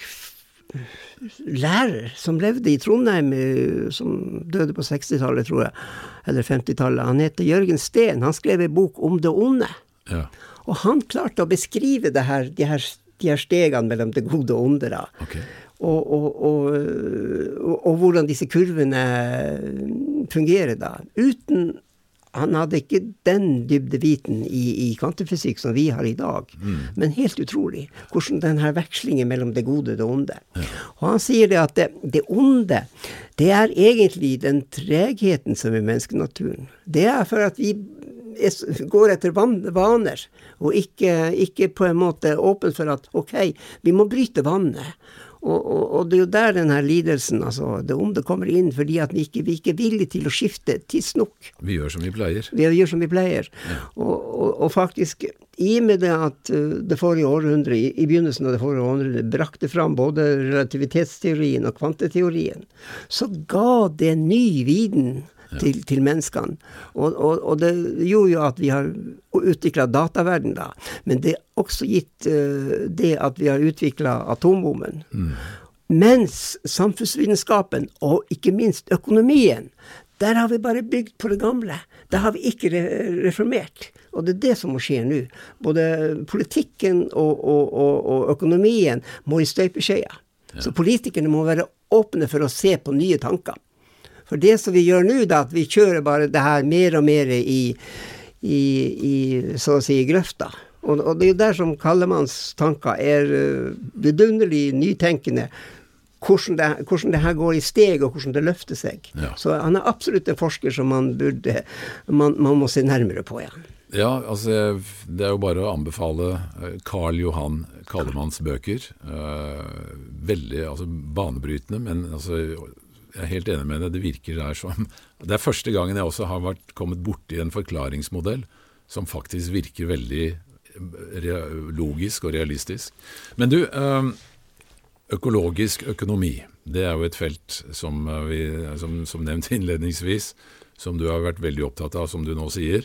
lærer som levde i Trondheim, som døde på sekstitallet, tror jeg, eller femtitallet. Han heter Jørgen Steen. Han skrev en bok om det onde. Ja. Og han klarte å beskrive det her, de, her, de her stegene mellom det gode og onde da. Okay. Og, og, og, og, og hvordan disse kurvene fungerer da. Uten, han hadde ikke den dybdeviten i, i kvantefysikk som vi har i dag. Mm. Men helt utrolig, hvordan den her vekslingen mellom det gode og det onde. Ja. Og han sier det at det, det onde, det er egentlig den tregheten som er menneskenaturen. Det er for at vi går etter vaner, og ikke, ikke på en måte åpen for at, ok, vi må bryte vannet. Og, og, og det er jo der den her lidelsen, altså, det onde kommer inn, fordi at vi ikke, vi ikke er villige til å skifte tidsnok. Vi gjør som vi pleier. Vi gjør som vi pleier. Ja. Og, og, og faktisk, i med det at det forrige århundre, i, i begynnelsen av det forrige århundre, brakte fram både relativitetsteorien og kvanteteorien, så ga det ny viden Ja. Til, til menneskene. Og, og, og det gjorde jo at vi har utviklet dataverden da. Men det er også gitt uh, det at vi har utviklet atombomben. Mm. Mens samfunnsvitenskapen, og ikke minst økonomien, der har vi bare bygd på det gamle. Der har vi ikke re- reformert. Og det er det som må skje nå. Både politikken og, og, og, og økonomien må i støpeskjea. Ja. Så politikerne må være åpne for å se på nye tanker. For det som vi gjør nå, da, at vi kjører bare det her mer og mer i, i, i så å si, grøfta. Og, og det er jo der som Kallemanns tanker er uh, vidunderlig nytenkende, hvordan det, hvordan det her går i steg, og hvordan det løfter seg. Ja. Så han er absolutt en forsker som man burde, man, man må se nærmere på igjen. Ja, altså det er jo bare å anbefale Carl Johan Kallemanns bøker. Uh, veldig, altså banebrytende, men altså jeg er helt enig med det, det virker der som det er første gangen jeg også har vært, kommet bort i en forklaringsmodell som faktisk virker veldig re, logisk og realistisk. Men du, økologisk økonomi, det er jo et felt som, vi, som, som nevnt innledningsvis, som du har vært veldig opptatt av, som du nå sier.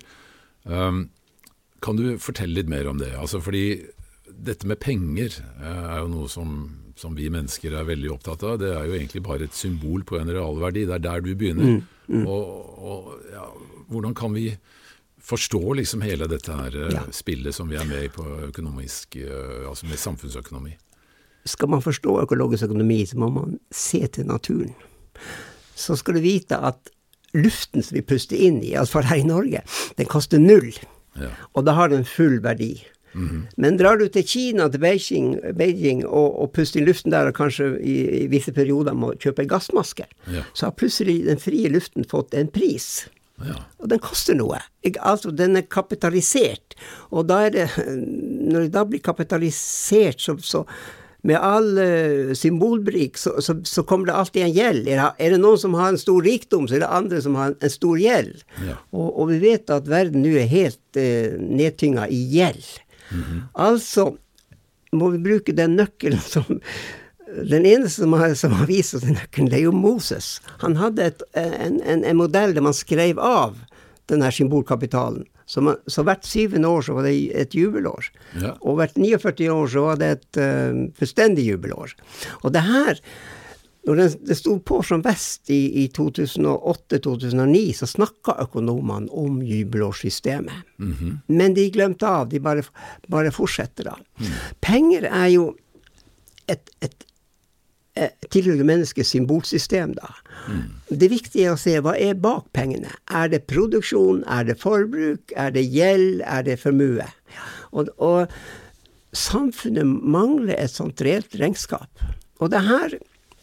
Kan du fortelle litt mer om det? Altså fordi dette med penger er jo noe som som vi mennesker er veldig opptatt av, det er jo egentlig bare et symbol på en realverdi. Det er der du begynner. Mm, mm. Og, og ja, hvordan kan vi forstå liksom hele dette her ja. spillet som vi er med i på økonomisk, altså med samfunnsøkonomi? Skal man forstå økologisk økonomi, så må man se til naturen. Så skal du vite at luften som vi puster inn i, altså her i Norge, den koster null. Ja. Og da har den full verdi. Mm-hmm. Men drar du til Kina, til Beijing, Beijing og, og puster inn luften der, og kanskje i, i visse perioder må kjøpe gassmasker, ja. Så har plutselig den frie luften fått en pris. Ja. Og den koster noe. Jeg, altså, den er kapitalisert. Og da er det, når det da blir kapitalisert, så, så med all uh, symbolbruk, så, så, så kommer det alltid en gjeld. Er det, er det noen som har en stor rikdom, så er det andre som har en, en stor gjeld. Ja. Og, og vi vet at verden nå er helt uh, nedtynget i gjeld. Mm-hmm. Altså må vi bruke den nøkkelen som den eneste som har, som har vist oss den nøkkelen, det er jo Moses. Han hadde et, en, en, en modell der man skrev av denne symbolkapitalen. Så, man, så hvert syvende år så var det et jubelår. Ja. Og hvert førti-ni år så var det et uh, fullstendig jubelår. Og det her, når det, det stod på som vest i, i to tusen og åtte til to tusen og ni, så snakket økonomene om jubelårssystemet. Mm-hmm. Men de glemte av, de bare, bare fortsetter da. Mm. Penger er jo et, et tilhører menneskets symbolsystem da. Mm. Det viktige er å se hva er bak pengene. Er det produksjon, er det forbruk, er det gjeld, er det formue? Og, og samfunnet mangler et sånt reelt regnskap. Og det her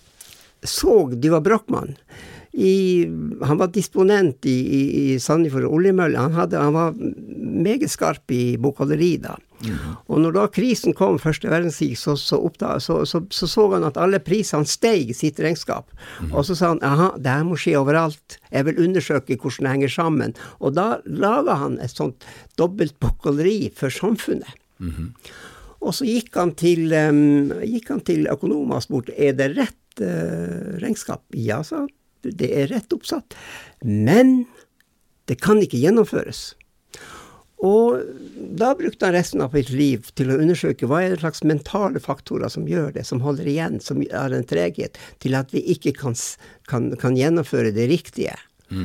så Dyva Brochmann. I, han var disponent i, i, i Sandefjord oljemølle. Han, hadde, han var meget skarp i bokholderi da. Mm. Og når da krisen kom, første verdenskrig, så så, oppdaget, så, så, så så han at alle prisene steg i sitt regnskap. Mm. Og så sa han, aha, det her må skje overalt. Jeg vil undersøke hvordan det henger sammen. Og da laget han et sånt dobbelt bokholderi for samfunnet. Mm. Og så gikk han til, um, gikk han til økonomer og spurte, er det rett uh, regnskap? Ja, sa han. Det er rett oppsatt. Men det kan ikke gjennomføres. Og da brukte han resten av sitt liv til å undersøke hva er det slags mentale faktorer som gjør det, som holder igjen, som har en treghet til at vi ikke kan, kan, kan gjennomføre det riktige. Mm.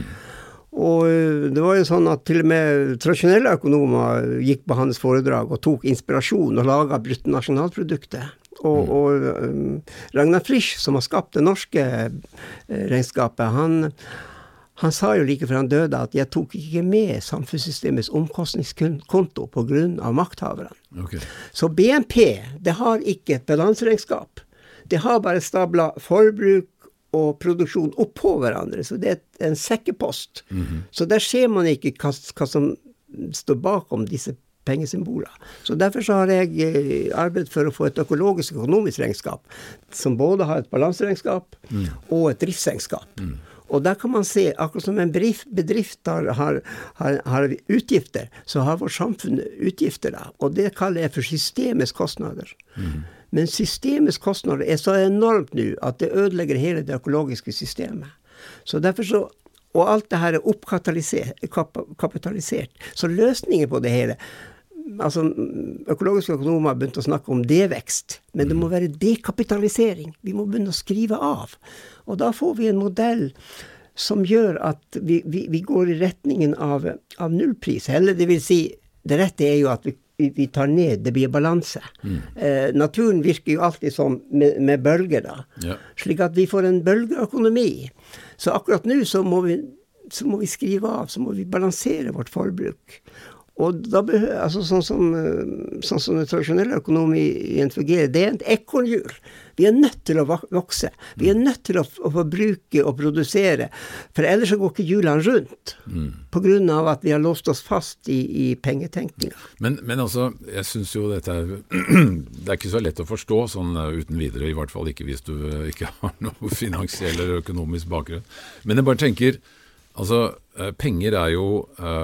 Og det var jo sånn at til og med tradisjonelle økonomer gikk på hans foredrag og tok inspirasjon og laget bruttonasjonalproduktet. Og, mm. og um, Ragnar Frisch, som har skapt det norske uh, regnskapet, han Han sa jo like før han døde at jeg tok ikke med samfunnssystemets omkostningskonto på grunn av makthaverne. Okay. Så B N P, det har ikke et balanseregnskap. Det har bare stablet forbruk og produksjon opp på hverandre, så det er en sekkepost. Mm-hmm. Så der ser man ikke hva, hva som står bakom disse pengesymboler. Så derfor så har jeg arbeidet for å få et økologisk økonomisk regnskap, som både har et balanseregnskap mm. og et driftsregnskap. Mm. Og der kan man se, akkurat som en bedrift har, har, har, har utgifter, så har vårt samfunn utgifter da. Og det kaller jeg for systemets kostnader. Mm. Men systemets kostnader er så enormt nå at det ødelegger hele det økologiske systemet. Så derfor så, og alt det her er oppkapitalisert, kapitalisert. Så løsningen på det hele, altså økologiske økonomer har begynt å snakke om D-vekst, men det må være dekapitalisering. Vi må begynne å skrive av. Og da får vi en modell som gjør at vi, vi, vi går i retningen av, av nullpris. Eller det vil si, det rette er jo at vi, vi tar ned, det blir balanse. Mm. Eh, naturen virker jo alltid som med, med bølger da. Ja. Slik at vi får en bølgeøkonomi. Så akkurat nå så må vi, så må vi skrive av, så må vi balansere vårt forbruk. Og da behøver, altså sånn som, sånn som den tradisjonelle økonomien fungerer, det er et ekornhjul. Vi er nødt til å vokse. Vi er nødt til å, å forbruke og produsere, for ellers så går ikke hjulene rundt, mm. på grunn av at vi har låst oss fast i, i pengetenkningen. Men, men altså, jeg synes jo dette er, det er ikke så lett å forstå sånn uten videre, i hvert fall ikke hvis du ikke har noe finansiell eller økonomisk bakgrunn. Men jeg bare tenker, altså, penger er jo,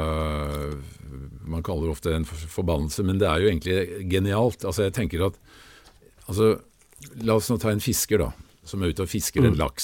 uh, man kaller det ofte en forbannelse, men det er jo egentlig genialt. Altså, jeg tenker at, altså, la oss nå ta en fisker da, som er ute og fisker en laks.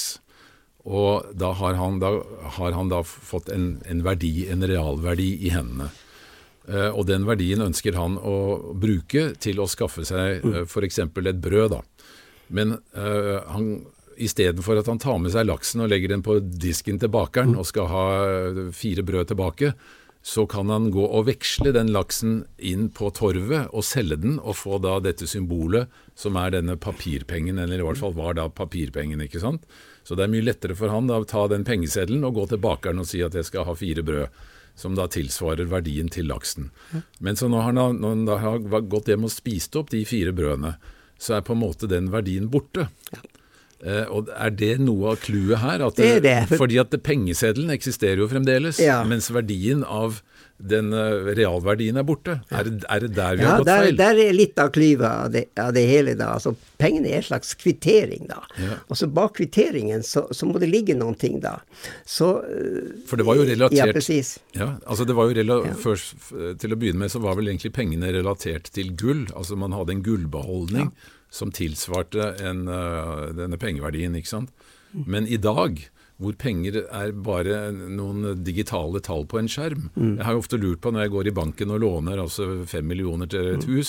Og da har han da, har han da fått en, en verdi, en realverdi i hendene. Uh, og den verdien ønsker han å bruke til å skaffe seg uh, for eksempel et brød da. Men uh, han i stedet for at han tar med seg laksen og legger den på disken til bakeren og skal ha fire brød tilbake, så kan han gå og veksle den laksen inn på torvet og selge den og få da dette symbolet som er denne papirpengen, eller i hvert fall var da papirpengen, ikke sant? Så det er mye lettere for han da å ta den pengeseddelen og gå til bakeren og si at jeg skal ha fire brød, som da tilsvarer verdien til laksen. Men så når han, da, når han da har gått hjem og spist opp de fire brødene, så er på en måte den verdien borte. Ja. Uh, og er det noe av clouet her? At det, det er det. Fordi at det, pengeseddelen eksisterer jo fremdeles, ja. Mens verdien av den uh, realverdien er borte. Ja. Er, er det der vi ja, har gått der, feil? Ja, der er litt av clouet av, av det hele da. Altså, pengene er en slags kvittering da. Ja. Og så bak kvitteringen så, så må det ligge noen ting da. Så, uh, For det var jo relatert... Ja, precis. Ja, altså det var jo rela- ja. Først, til å begynne med så var vel egentlig pengene relatert til gull. Altså man hadde en gullbeholdning. Ja. Som tilsvarte en, uh, denne pengeverdien, ikke sant? Men i dag, hvor penger er bare noen digitale tall på en skjerm, mm. jeg har jo ofte lurt på når jeg går i banken og låner altså fem millioner til et hus,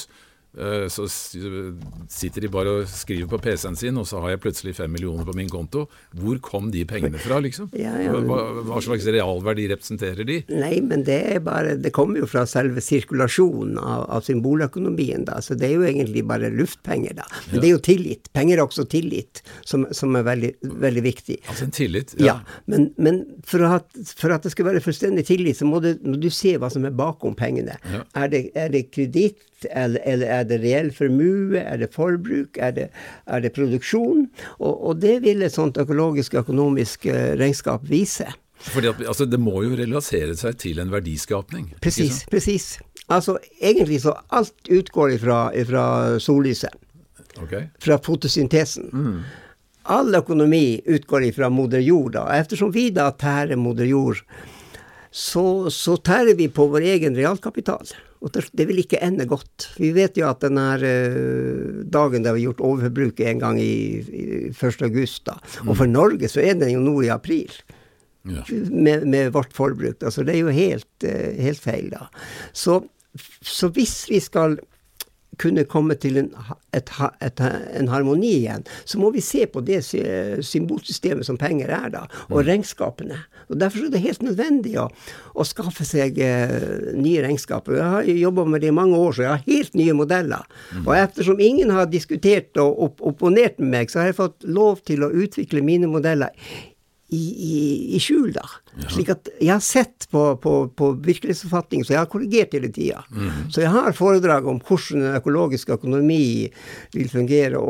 så sitter de bare og skriver på P C-en sin, og så har jeg plutselig fem millioner på min konto. Hvor kom de pengene fra, liksom? Ja, ja. Hva, hva slags realverdi representerer de? Nei, men det er bare, det kommer jo fra selve sirkulasjonen av, av symboløkonomien da, så det er jo egentlig bare luftpenger da. Men ja. Det er jo tillit. Penger er også tillit, som, som er veldig, veldig viktig. Altså en tillit, ja. Ja, men, men for, at, for at det skal være fullstendig tillit, så må du, må du se hva som er bakom pengene. Ja. Er det, er det kreditt, eller, eller er det reell formue, er det forbruk, er det, er det produksjon? Og, og det vil et sånt økologisk økonomisk regnskap vise. Fordi at, altså, det må jo relasere seg til en verdiskapning. Precis, precis. Altså, egentlig så alt utgår ifra, ifra sollyset. Okay. Fra fotosyntesen. Mm. All økonomi utgår ifra moder jord da. Eftersom vi da tærer moder jord, så, så tærer vi på vår egen realkapital. Og det vil ikke ende godt. Vi vet jo at denne uh, dagen da vi har gjort overforbruket en gang i, i første august da. Og for Norge så er det jo nå i april. Ja. Med, med vårt forbruk. Altså det er jo helt, uh, helt feil da. Så, så hvis vi skal kunne komme til en, et, et, en harmoni igjen, så må vi se på det symbolsystemet som penger er da, og regnskapene. Og derfor er det helt nødvendig å, å skaffe seg eh, nye regnskaper. Jeg har jobbet med det i mange år, så jeg har helt nye modeller. Mm. Og eftersom ingen har diskutert og opp, opponert med meg, så har jeg fått lov til å utvikle mine modeller i, i, i skjul da. Ja. Slik at jeg har sett på, på, på virkelighetsoppfatning, så jeg har korrigert hele tiden. Mm. Så jeg har foredrag om hvordan en økologisk økonomi vil fungere,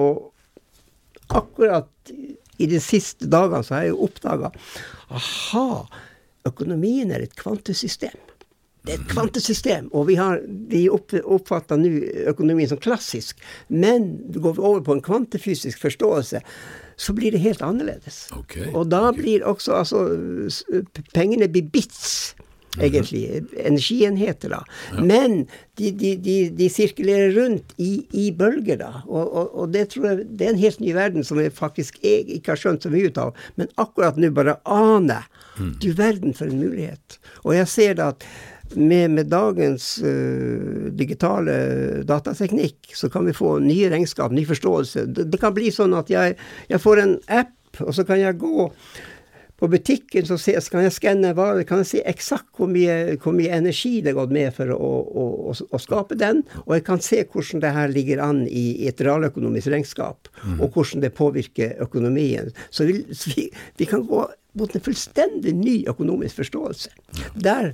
og akkurat i de siste dagene så har jeg jo oppdaget, aha, økonomien er et kvantesystem. Det er et kvantesystem, og vi har vi opp, oppfattet nå økonomien som klassisk, men går vi over på en kvantefysisk forståelse, så blir det helt annerledes. Okay, og da okay. blir også, altså, pengene blir bits, egentlig, mm-hmm. energienheter da. Ja. Men de, de, de, de sirkulerer rundt i, i bølger da, og, og, og det tror jeg, det er en helt ny verden som jeg faktisk jeg ikke har skjønt så mye ut av, men akkurat nå bare aner, mm. du verden for en mulighet. Og jeg ser da at Med, med dagens uh, digitale datateknikk så kan vi få nye regnskap, ny forståelse. Det, det kan bli sånn at jeg, jeg får en app, og så kan jeg gå på butikken, så, se, så kan jeg skanne varer, kan jeg se eksakt hvor mye, hvor mye energi det har gått med for å, å, å, å skape den, og jeg kan se hvordan det her ligger an i, i et realøkonomisk regnskap, mm. og hvordan det påvirker økonomien. Så vi, så vi, vi kan gå mot en fullstendig ny økonomisk forståelse. Der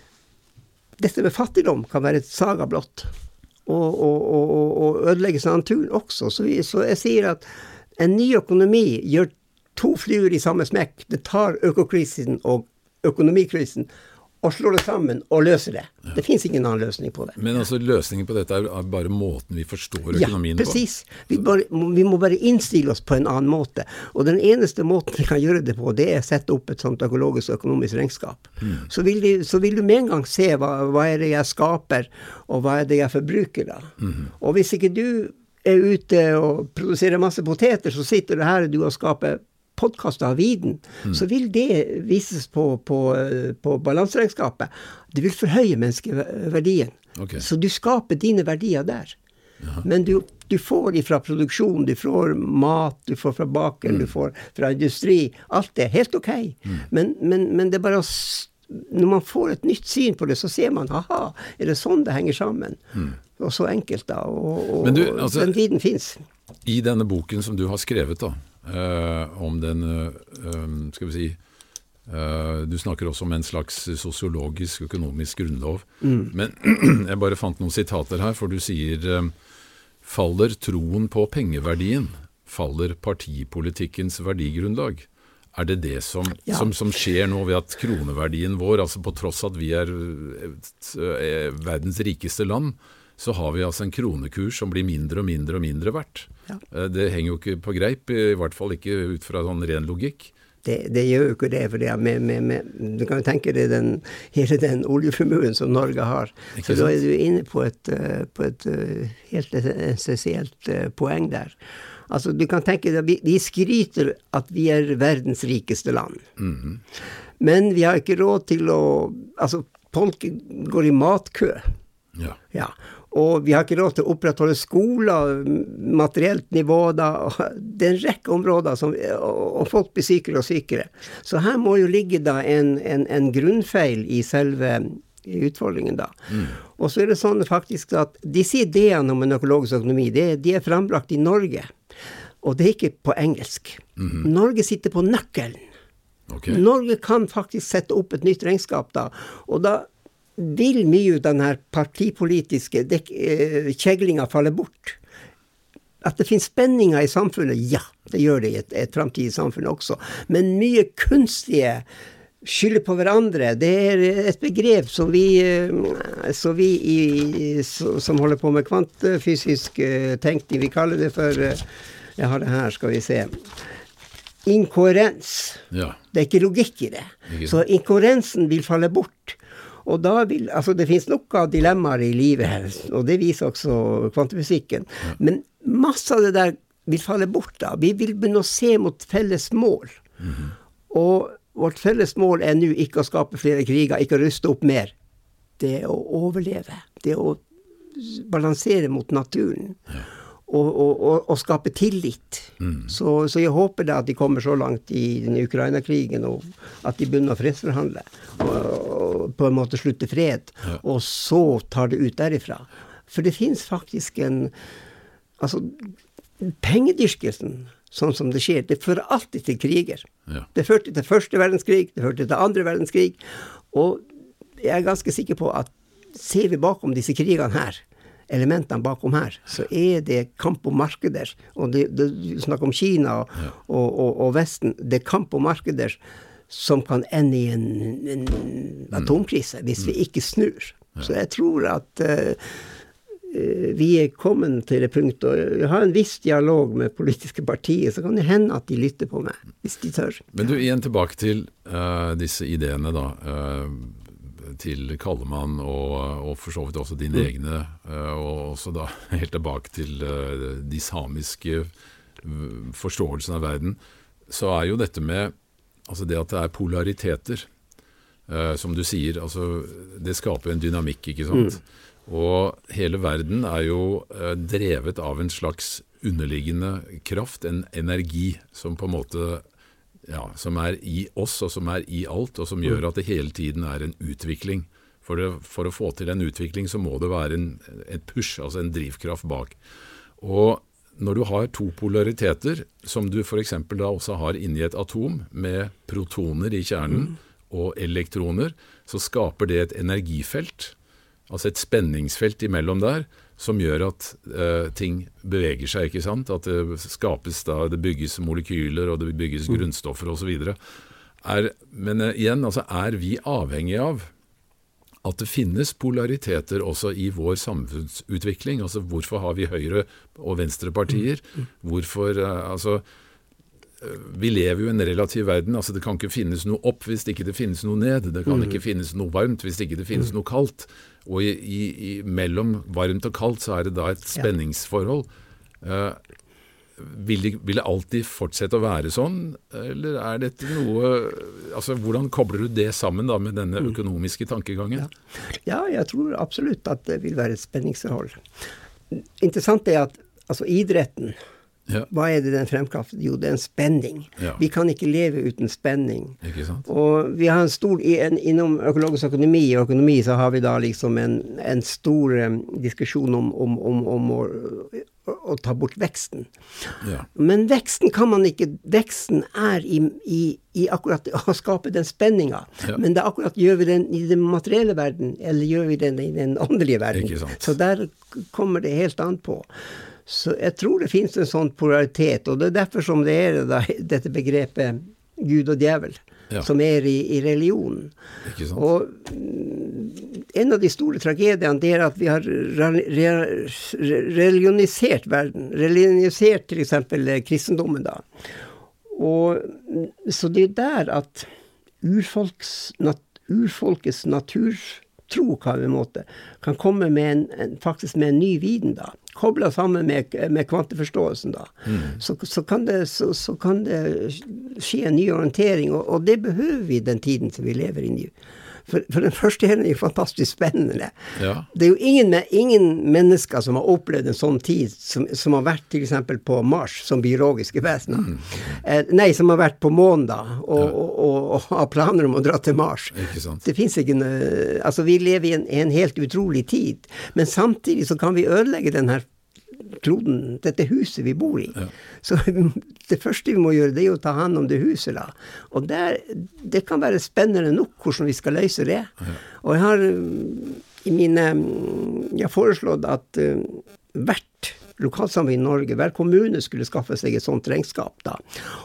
dette med fattigdom kan være et saga blott, og, og, og, og ødeleggelsen av naturen også. Så, vi, så jeg sier at en ny økonomi gjør to fluer i samme smekk. Det tar økokrisen og økonomikrisen og slår det sammen og løser det. Ja. Det finnes ingen annen løsning på det. Men altså løsningen på dette er bare måten vi forstår økonomien på? Ja, precis. Vi, bare, vi må bare innstille oss på en annen måte. Og den eneste måten vi kan gjøre det på, det er å sette opp et sånt økologisk og økonomisk regnskap. Mm. Så, vil de, så vil du med en gang se hva, hva er det jeg skaper, og hva er det jeg forbruker da. Mm. Og hvis ikke du er ute og produserer masse poteter, så sitter du her og du og skaper podcaster av viden, mm. så vil det vises på, på, på balanseregnskapet. Det vil forhøye menneskeverdien. Okay. Så du skaper dine verdier der. Jaha. Men du, du får ifra produksjon, du får mat, du får fra baken, mm. du får fra industri. Alt det er helt ok. Mm. Men, men, men det er bare å, når man får et nytt syn på det, så ser man, aha, er det sånn det henger sammen? Mm. Og så enkelt da, og, og, du, altså, den viden finnes. I denne boken som du har skrevet da, Uh, om den, uh, um, skal vi si, uh, du snakker også om en slags sosiologisk, økonomisk grunnlov. Mm. Men jeg bare fant noen sitater her, for du sier um, faller troen på pengeverdien, faller partipolitikkens verdigrunnlag. Er det det som, ja. som, som skjer nå ved at kroneverdien vår, altså på tross at vi er uh, verdens rikeste land, så har vi altså en kronekurs som blir mindre og mindre og mindre verdt. Ja. Det henger jo ikke på greip, i hvert fall ikke ut fra sånn ren logikk. Det, det gjør jo ikke det, for det er med, med, med, du kan jo tenke deg den, hele den oljeformuen som Norge har. Ikke så sant? Da er du inne på et, på et helt essensielt poeng der. Altså, du kan tenke deg, vi, vi skryter at vi er verdens rikeste land. Mm-hmm. Men vi har ikke råd til å, altså, folk går i matkø. Ja. Ja. og vi har ikke råd til å opprettholde skoler, materielt nivå da, det er en rekke områder som, og folk blir sykere og sykere. Så her må jo ligge da en, en, en grunnfeil i selve utfordringen da. Mm. Og så er det sånn faktisk at disse ideene om en økologisk økonomi, det, de er frembrakt i Norge, og det er ikke på engelsk. Mm-hmm. Norge sitter på nøkkelen. Okay. Norge kan faktisk sette opp et nytt regnskap da, og da vil mye av denne partipolitiske dek- kjeglinga falle bort. At det finnes spenninger i samfunnet, ja, det gjør det i et, et fremtidig samfunn også. Men mye kunstige skylder på hverandre, det er et begrep som vi, så vi i, som holder på med kvantfysisk tenkning, vi kaller det for, jeg har det her, skal vi se, inkoherens. Ja. Det er ikke logikk i det. Så inkoherensen vil falle bort. Og da vil, altså det finnes noen dilemmaer i livet her, og det viser også kvantefysikken. Ja. Men masse av det der vil falle bort da. Vi vil begynne å se mot felles mål. Mm-hmm. Og vårt felles mål er nå ikke å skape flere kriger, ikke å ruste opp mer. Det er å overleve. Det er å balansere mot naturen. Ja. Og, og, og, og skape tillit. Mm. Så, så jeg håper da at de kommer så langt i den Ukraina-krigen, og at de begynner å fredsforhandle, og, og på en måte slutte fred, ja. Og så tar det ut derifra. For det finnes faktisk en, altså, pengedyrkelsen, sånn som det skjer, det fører alltid til kriger. Ja. Det førte til første verdenskrig, det førte til andre verdenskrig, og jeg er ganske sikker på at ser vi bakom disse krigene her, elementene bakom her, så er det kamp om markeder, og det, det, du snakker om Kina og, ja. og, og, og Vesten, det er kamp om markeder som kan ende i en, en atomkrise hvis mm. vi ikke snur. Ja. Så jeg tror at uh, vi er kommet til det punktet, og jeg har en viss dialog med politiske partier, så kan det hende at de lytter på meg, hvis de tør. Men du, igjen tilbake til uh, disse ideene da, uh, til Kallemann og, og for så vidt også dine mm. egne, og også da helt tilbake til de samiske forståelsen av verden, så er jo dette med altså det at det er polariteter, som du sier, altså det skaper en dynamikk, ikke sant? Mm. Og hele verden er jo drevet av en slags underliggende kraft, en energi som på en måte ja, som er i oss, og som er i alt, og som gjør at det hele tiden er en utvikling. For, det, for å få til en utvikling så må det være en, et push, altså en drivkraft bak. Og når du har to polariteter, som du for eksempel da også har inni et atom, med protoner i kjernen mm. og elektroner, så skaper det et energifelt, altså et spenningsfelt imellom der, som gjør at uh, ting beveger seg, ikke sant? At det skapes da, det bygges molekyler, og det bygges mm. grunnstoffer og så videre. Er, men uh, igjen, altså er vi avhengige av at det finnes polariteter også i vår samfunnsutvikling? Altså hvorfor har vi høyre- og venstrepartier? Mm. Hvorfor, uh, altså vi lever jo i en relativ verden, altså det kan ikke finnes noe opp hvis ikke det finnes noe ned, det kan mm. ikke finnes noe varmt hvis ikke det finnes mm. noe kaldt, og i, i, i, mellom varmt og kaldt så er det da et spenningsforhold. Uh, vil, det, vil det alltid fortsette å være sånn, eller er dette noe, altså hvordan kobler du det sammen da med denne økonomiske tankegangen? Ja, ja jeg tror absolutt at det vil være et spenningsforhold. Interessant er at altså idretten, ja. Hva er det den fremkrafter? Jo, det er en spenning. Ja. Vi kan ikke leve uten spenning. Ikke sant? Og vi har en stor, en, innom økologisk økonomi, og økonomi så har vi da liksom en, en stor um, diskusjon om, om, om, om å, å ta bort veksten. Ja. Men veksten kan man ikke, veksten er i, i, i akkurat å skape den spenningen. Ja. Men det er akkurat, gjør vi den i den materielle verden, eller gjør vi den i den åndelige verden? Ikke sant? Så der kommer det helt an på. Så jeg tror det finnes en sånn polaritet, og det er derfor som det er da, dette begrepet Gud og djevel, ja. Som er i, i religionen. Ikke sant? Og en av de store tragediene det er at vi har re, re, re, religionisert verden, religionisert til eksempel kristendommen da. Og så det er der at urfolks, nat, urfolkets naturtro kan, måte, kan komme med en, en, faktisk med en ny viden da. Koblet sammen med, med kvanteforståelsen da, mm. så, så, kan det, så, så kan det skje en ny orientering, og, og det behøver vi den tiden som vi lever i nå. For, for den første delen er jo fantastisk spennende. Ja. Det er jo ingen, ingen mennesker som har opplevd en sånn tid, som, som har vært til eksempel på Mars som biologiske vesener. Mm. Eh, nei, som har vært på månen da, og, ja. og, og, og har planer om å dra til Mars. Ikke sant. Det finnes ikke noe, altså vi lever i en, en helt utrolig tid, men samtidig så kan vi ødelegge den her kloden, dette huset vi bor i. Ja. Så det første vi må gjøre, det er jo å ta hand om det huset da. Og der, det kan være spennende nok hvordan vi skal løse det. Ja. Og jeg har i mine, jeg har foreslått at uh, hvert lokalsamfunn i Norge, hver kommune skulle skaffe seg et sånt regnskap da.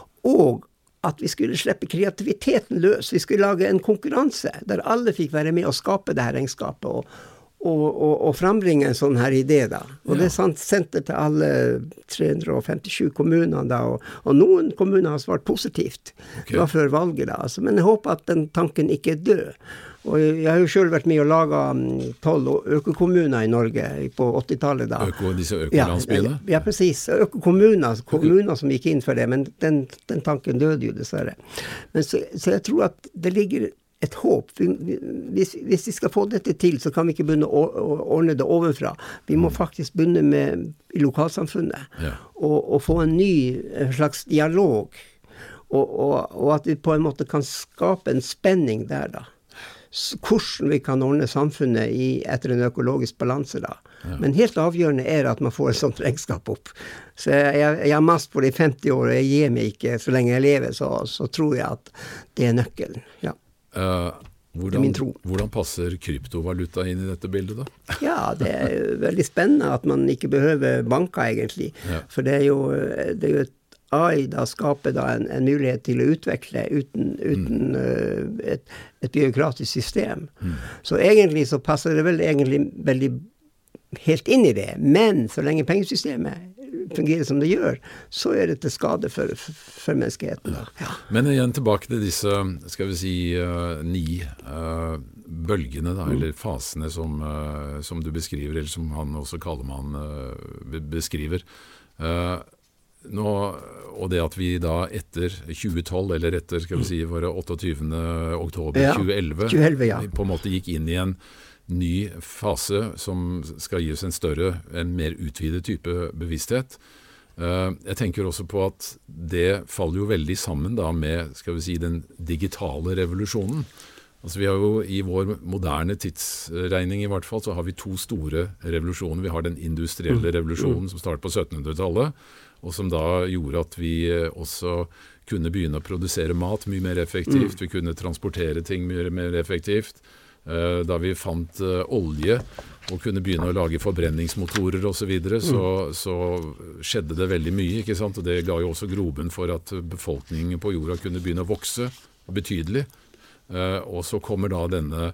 Og at vi skulle slippe kreativiteten løs. Vi skulle lage en konkurranse der alle fikk være med og skape det her regnskapet og Og, og, og frembringe en sånn her idé da. Og ja. Det er sant, sendt til alle tre hundre femtisju kommuner da, og, og noen kommuner har svart positivt. Okay. Det var før valget da, altså. Men jeg håper at den tanken ikke er død. Og jeg har jo selv vært med å lage tolv økokommuner i Norge på åttitallet da. Øko, disse økolandsbyene? Ja, ja, precis. Økokommuner, kommuner som gikk inn for det, men den, den tanken døde jo dessverre. Men så, så jeg tror at det ligger et håp. Hvis, hvis vi skal få dette til, så kan vi ikke begynne å, å ordne det overfra. Vi må faktisk begynne med i lokalsamfunnet, ja. og, og få en ny en slags dialog, og, og, og at vi på en måte kan skape en spenning der da. Så, hvordan vi kan ordne samfunnet i, etter en økologisk balanse da. Ja. Men helt avgjørende er at man får et sånt regnskap opp. Så jeg, jeg, jeg har mast på det i femti år, og jeg gir meg ikke så lenge jeg lever, så, så tror jeg at det er nøkkelen, ja. Uh, hvordan, hvordan passer kryptovaluta inn i dette bildet da? Ja, det er jo veldig spennende at man ikke behøver banker egentlig, ja. For det er jo, det er jo et A I da skaper da en, en mulighet til å utvikle uten, uten mm. uh, et, et byråkratisk system. Mm. Så egentlig så passer det vel egentlig veldig helt inn i det, men så lenge pengesystemet fungerer som det gjør, så er det til skade for, for menneskeheten. Ja. Ja. Men igjen tilbake til disse, skal vi si, uh, ni uh, bølgene, da, mm. eller fasene som, uh, som du beskriver, eller som han også Kallemann uh, beskriver. Uh, nå, og det at vi da etter tjue tolv, eller etter, skal vi si, våre otteogtyvende oktober ja. tjue elleve, tjue elleve ja. på en måte gikk inn i en ny fase som skal gi oss en større, en mer utvidet type bevissthet. Uh, jeg tenker også på at det faller jo veldig sammen da med, skal vi si, den digitale revolusjonen. Altså vi har jo i vår moderne tidsregning i hvert fall, så har vi to store revolusjoner. Vi har den industrielle revolusjonen som startet på syttenhundretallet, og som da gjorde at vi også kunne begynne å produsere mat mye mer effektivt. Vi kunne transportere ting mye mer effektivt. Da vi fant uh, olje og kunne begynne å lage forbrenningsmotorer og så videre, så, så skjedde det veldig mye, ikke sant? Og det ga jo også grobunn for at befolkningen på jorda kunne begynne å vokse betydelig. Uh, og så kommer da denne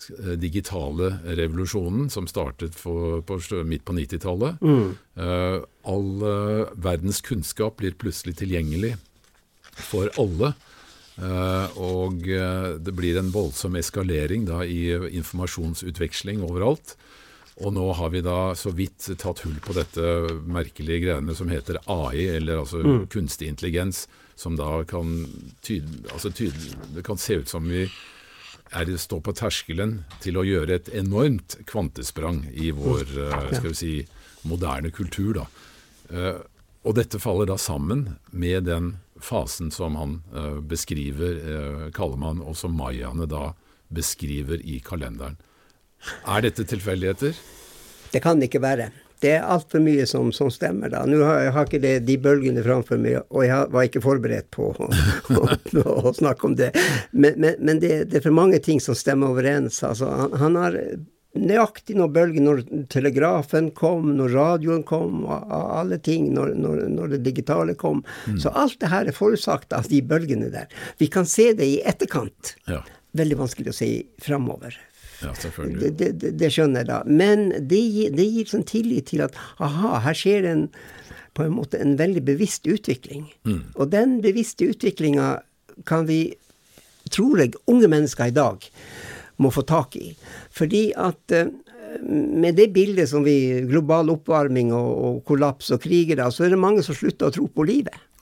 digitale revolusjonen som startet for, på, midt på nittitallet. Mm. Uh, all uh, verdens kunnskap blir plutselig tilgjengelig for alle. Uh, og uh, det blir en voldsom eskalering da i informasjonsutveksling overalt. Og nå har vi da så vidt tatt hull på dette merkelige greiene som heter A I, eller altså mm. kunstig intelligens, som da kan tyde, altså tyde, det kan se ut som vi er stå på terskelen til å gjøre et enormt kvantesprang i vår uh, skal vi si, moderne kultur da. Uh, og dette faller da sammen med den fasen som han uh, beskriver, uh, Kallemann, og som mayaene da beskriver i kalenderen. Er dette tilfeldigheter? Det kan det ikke være. Det er alt for mye som, som stemmer da. Nå har jeg har ikke det, de bølgene framfor meg, og jeg var ikke forberedt på å, å, å snakke om det. Men, men, men det, det er for mange ting som stemmer overens. Altså, han, han har nøyaktig når bølgen, når telegrafen kom, når radioen kom, og alle ting, når, når, når det digitale kom. Mm. Så alt det her er forutsagt av de bølgene der. Vi kan se det i etterkant. Ja. Veldig vanskelig å se fremover. Ja, selvfølgelig. Det, det, det, det skjønner jeg da. Men det, det gir sånn tillit til at, aha, her skjer en, på en måte en veldig bevisst utvikling. Mm. Og den bevisste utviklingen kan vi, tror jeg, unge mennesker i dag må få tak i. Fordi at uh, med det bildet som vi, global oppvarming og, og kollaps og kriger da, så er det mange som slutter å tro på livet. Ja.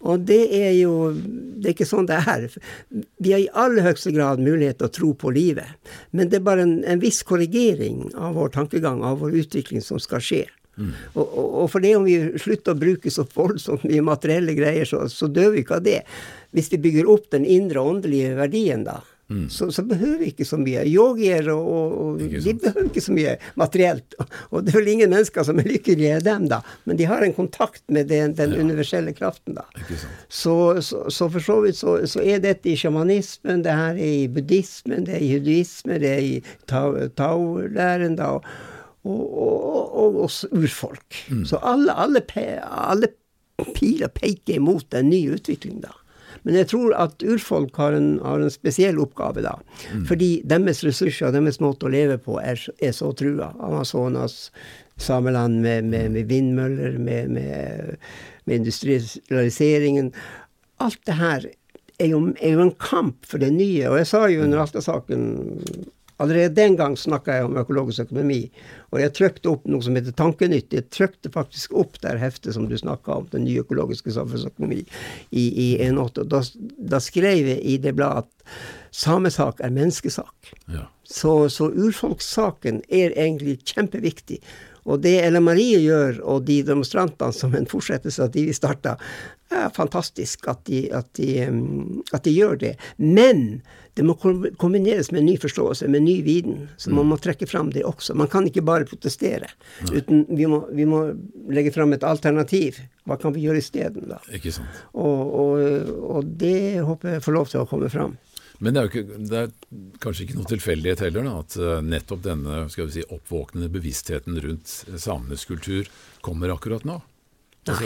Og det er jo, det er ikke sånn det er. Vi har i aller høyeste grad mulighet til å tro på livet, men det er bare en, en viss korrigering av vår tankegang, av vår utvikling som skal skje. Mm. Og, og, og for det om vi slutter å bruke så voldsomt mye materielle greier, så, så dør vi ikke av det. Hvis vi bygger opp den indre åndelige verdien da, mm. så, så behøver vi ikke så mye. Yogier og, og, og de behøver ikke så mye materielt. Og det er vel ingen mennesker som er lykkelige dem da, men de har en kontakt med den, den ja. universelle kraften da. Så, så, så for så vidt så, så er dette i shamanismen, det her er i buddhismen, det er i judaismen, det er i Tao-læren da, og, og, og, og også urfolk. Mm. Så alle, alle, alle piler peker imot en ny utvikling da. Men jeg tror at urfolk har en, har en spesiell oppgave da, mm. fordi deres ressurser, deres måte å leve på er, er så trua. Amazonas, Sameland med, med, med vindmøller, med, med, med industrialiseringen. Alt det her er jo, er jo en kamp for det nye, og jeg sa jo under Alta-saken, allerede den gang snakket jeg om økologisk økonomi, og jeg trykte opp noe som heter Tankenytt. Jeg trykte faktisk opp der heftet som du snakket om, den nye økologiske samfunnsøkonomi, i, i enogåtti. Da, da skrev jeg i det bladet at samesak er menneskesak. Ja. Så, så urfolkssaken er egentlig kjempeviktig. Og det Ella Marie gjør, og de demonstrantene som en fortsettelse av de vi startet, er fantastisk at de, at de, at de gjør det. Men det må kombineres med ny forståelse, med ny viden, så man må trekke frem det også. Man kan ikke bare protestere, Nei. uten vi må, vi må legge frem et alternativ. Hva kan vi gjøre i stedet da? Ikke sant. Og, og, og det håper jeg får lov til å komme frem. Men det er, jo ikke, det er kanskje ikke noe tilfeldighet heller da, at nettopp denne skal vi si, oppvåknende bevisstheten rundt samenes kultur kommer akkurat nå. Altså,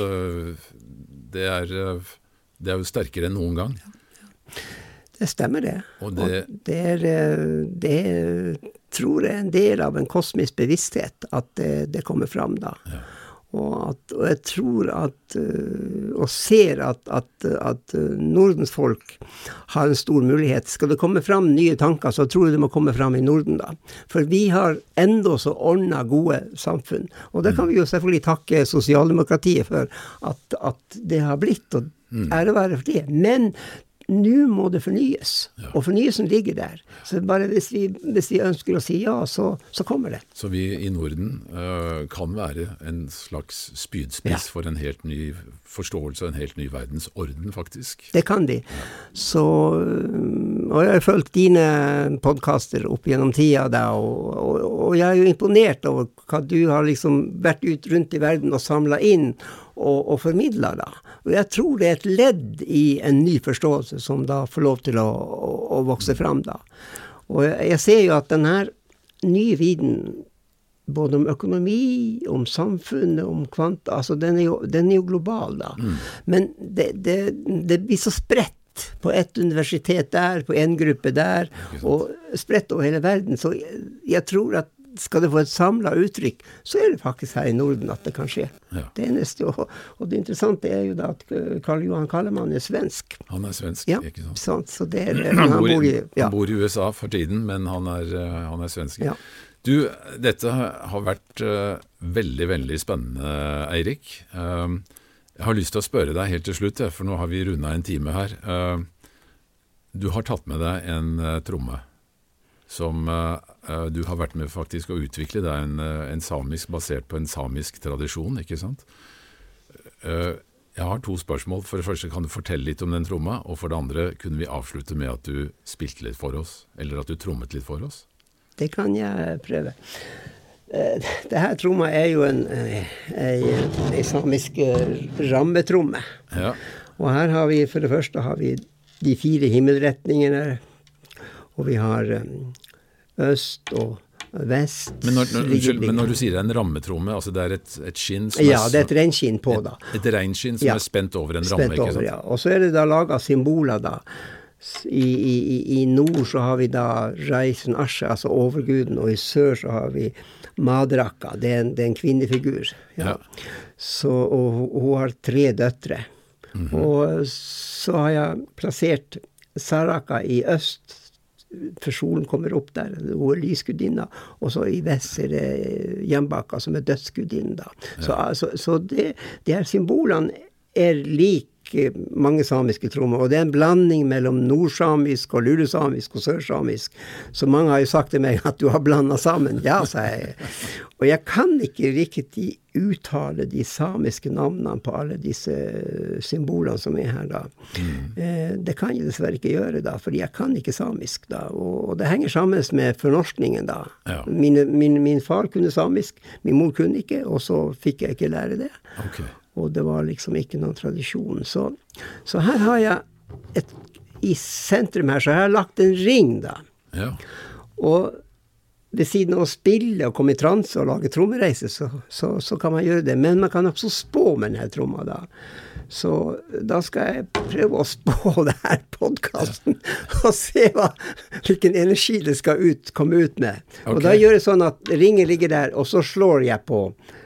det, er, det er jo sterkere enn noen gang. Det stemmer det. Og det, og det, er, det er, tror jeg, en del av en kosmisk bevissthet at det, det kommer frem da. Ja. Og, at, og jeg tror at, og ser at, at, at Nordens folk har en stor mulighet. Skal det komme frem nye tanker, så tror jeg det må komme frem i Norden da. For vi har enda så ordnet gode samfunn. Og det kan vi jo selvfølgelig takke sosialdemokratiet for at, at det har blitt, og ære være for det. Men nå må det fornyes, ja. og fornyelsen ligger der. Så bare hvis vi, hvis vi ønsker å si ja, så, så kommer det. Så vi i Norden uh, kan være en slags spydspiss ja. for en helt ny forståelse, en helt ny verdensorden faktisk. Det kan de. Ja. Så, og jeg har følt dine podcaster opp gjennom tida da, og, og, og jeg er jo imponert over hva du har liksom vært ut rundt i verden og samlet inn og, og formidlet da. Og jeg tror det er et ledd i en ny forståelse som da får lov til å, å, å vokse frem da. Og jeg, jeg ser jo at denne nye viden, både om økonomi, om samfunnet, om kvanta, altså den er jo, den er jo global da. Mm. Men det, det, det blir så spredt på et universitet der, på en gruppe der, og spredt over hele verden. Så jeg, jeg tror at skal det få et samlet uttrykk, så er det faktisk her i Norden at det kan skje. Ja. Det eneste, og, og det interessante er jo da at Karl Johan Kallemann er svensk. Han er svensk, ja, ikke sant? sant så det er, han, han, bor i, bor i, ja. han bor i U S A for tiden, men han er, han er svensk. Ja. Du, dette har vært uh, veldig, veldig spennende, Eirik. Uh, jeg har lyst til å spørre deg helt til slutt, for nå har vi rundet en time her. Uh, du har tatt med deg en uh, tromme som uh, du har vært med faktisk å utvikle. Det er en, en samisk basert på en samisk tradisjon, ikke sant? Uh, jeg har to spørsmål. For det første, kan du fortelle litt om den tromma? Og for det andre, kunne vi avslutte med at du spilte litt for oss, eller at du trommet litt for oss? Det kan jeg prøve. Uh, det her tromma er jo en, en, en samisk rammetromme. Ja. Og her har vi, for det første, har vi de fire himmelretningene, og vi har um, øst og vest. Men når, når, unnskyld, men når du sier det er en rammetromme, altså det er et, et skinn som ja, er... Ja, det er et renskinn på da. Et, et renskinn som ja. er spent over en spent ramme, ikke sant? Over, ja. Og så er det da laget symboler da. I, i, I nord så har vi da Reisen Ashe, altså overguden, og i sør så har vi Madraka, det er en, det er en kvinnefigur. Ja. Ja. Så, og hun har tre døtre. Mm-hmm. Og så har jeg plassert Saraka i øst, for solen kommer opp der, hun er lysgudinna, og så i vest er det Jambaka som er dødsgudinna. Ja. Så, så, så det, de her symbolene er lik samiske, mange samiske trommer, og det er en blanding mellom nordsamisk og lulesamisk og sørsamisk. Så mange har jo sagt til meg at du har blandet sammen. Ja, sa jeg. Og jeg kan ikke riktig uttale de samiske navnene på alle disse symbolene som er her da. Mm. Eh, det kan jeg dessverre ikke gjøre da, fordi jeg kan ikke samisk da, og, og det henger sammen med fornorskningen da. Ja. Min, min, min far kunne samisk, min mor kunne ikke, og så fikk jeg ikke lære det. Okay. Og det var liksom ikke noen tradisjon. Så, så her har jeg et, i sentrum her, så har jeg lagt en ring da. Ja. Og ved siden av å spille og komme i transe og lage trommereise, så, så, så kan man gjøre det. Men man kan også spå med denne tromma da. Så da skal jeg prøve å spå det her podcasten og se hva, hvilken energi det skal ut, komme ut med. Okay. Og da gjør jeg sånn at ringen ligger der, og så slår jeg på.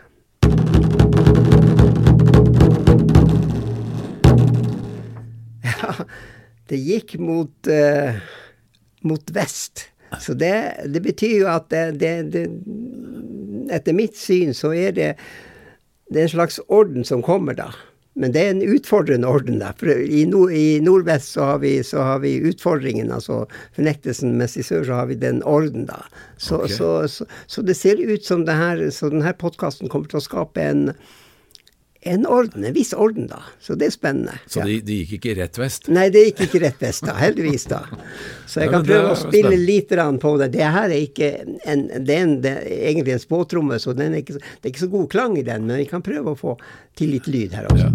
Ja, det gikk mot, uh, mot vest. Så det, det betyr jo at det, det, det, etter mitt syn så er det, det er en slags orden som kommer da. Men det er en utfordrende orden da. For i, nord, i nordvest så har, vi, så har vi utfordringen, altså fornektelsen, mens i sør så har vi den orden da. Så, okay. så, så, så det ser ut som det her, så denne podcasten kommer til å skape en En orden, en viss orden da. Så det er spennende. Så ja. de, de gikk ikke rett vest? Nei, det gikk ikke rett vest da, heldigvis da. Så jeg ja, kan prøve å spille litt på det. Det her er ikke en, det er, en, det er egentlig en spåtromme, så den er ikke, det er ikke så god klang i den, men vi kan prøve å få til litt lyd her også. Ja.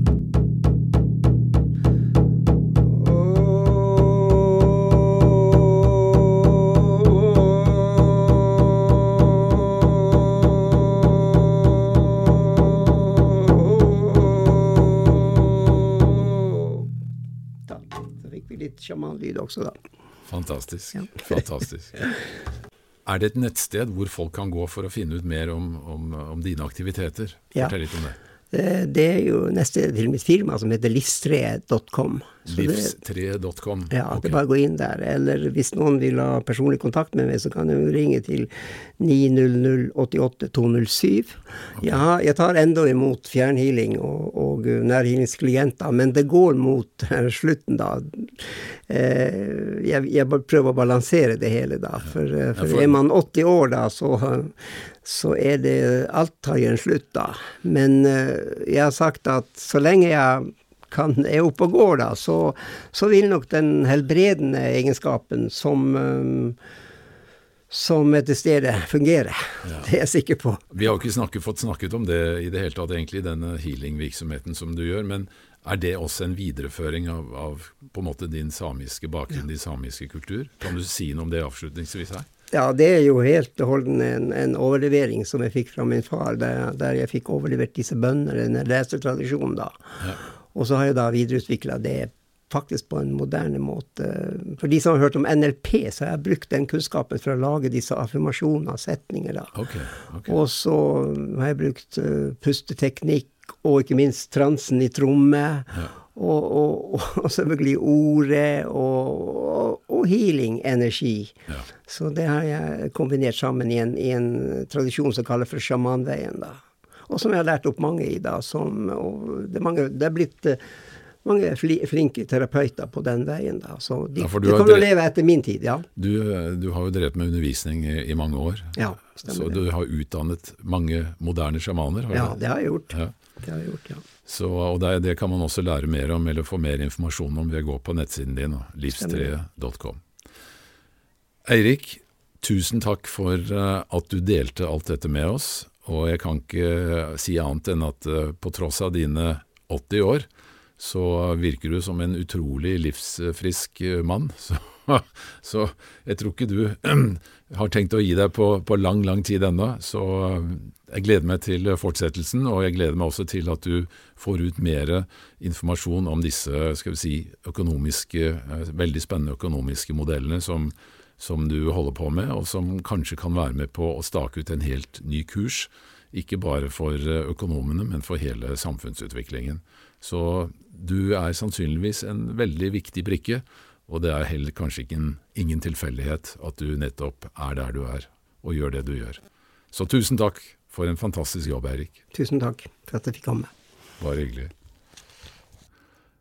Sjamanlyd også da. Fantastisk, ja. Fantastisk. Er det et nettsted hvor folk kan gå for å finne ut mer om, om, om dine aktiviteter? Fortell litt om det. Det er jo nestedet til mitt firma som heter livstre punktum com. livstre punktum com? Ja, okay. Det er bare å gå inn der. Eller hvis noen vil ha personlig kontakt med meg, så kan jeg ringe til ni null null åtte åtte to null syv. Okay. Ja, jeg tar enda imot fjernhealing og, og nærhealingsklienter, men det går mot slutten da. Jeg, jeg prøver å balansere det hele da. For, for er man åtti år da, så... så er det, alt tar jo en slutt da. Men uh, jeg har sagt at så lenge jeg kan, er oppe og går da, så, så vil nok den helbredende egenskapen som, um, som etter stedet fungere. Ja. Det er jeg sikker på. Vi har jo ikke snakket, fått snakket om det i det hele tatt egentlig, denne healing-virksomheten som du gjør, men er det også en videreføring av, av på en måte din samiske bakgrunn, ja. Din samiske kultur? Kan du si noe om det avslutningsvis her? Ja, det er jo helt holden en, en overlevering som jeg fikk fra min far, der, der jeg fikk overlevert disse bønner, en lesetradisjon da. Ja. Og så har jeg da videreutviklet det faktisk på en moderne måte. For de som har hørt om N L P, så har jeg brukt den kunnskapen for å lage disse affirmasjoner, setninger da. Okay, okay. Og så har jeg brukt uh, pusteteknikk, og ikke minst transen i tromme, ja. og, og, og selvfølgelig ordet, og, og, og healing-energi. Ja. Så det har jeg kombinert sammen i en, i en tradisjon som kalles for sjamanveien da. Og som jeg har lært opp mange i da, som, og det, er mange, det er blitt uh, mange fli, flinke terapeuter på den veien da, så de, ja, de kommer drevet, å leve etter min tid, ja. Du, du har jo drevet med undervisning i, i mange år. Ja, stemmer så det. Du har utdannet mange moderne sjamaner. Har ja, du? det har jeg gjort. Ja. Det har jeg gjort, ja. Så, og det, det kan man også lære mer om, eller få mer informasjon om ved å gå på nettsiden din, livstre punktum com. Eirik, tusen takk for uh, at du delte alt dette med oss, og jeg kan ikke uh, si annet enn at uh, på tross av dine åtti år, så virker du som en utrolig livsfrisk mann. Så, så jeg tror ikke du har tenkt å gi deg på, på lang, lang tid ennå. Så jeg gleder meg til fortsettelsen, og jeg gleder meg også til at du får ut mer informasjon om disse, skal vi si, økonomiske, veldig spennende økonomiske modellene som, som du holder på med, og som kanskje kan være med på å stake ut en helt ny kurs, ikke bare for økonomene, men for hele samfunnsutviklingen. Så du er sannsynligvis en veldig viktig brikke, og det er heller kanskje ikke en, ingen tilfeldighet at du nettopp er der du er, og gjør det du gjør. Så tusen takk for en fantastisk jobb, Eirik. Tusen takk for at jeg fikk komme. Bare hyggelig.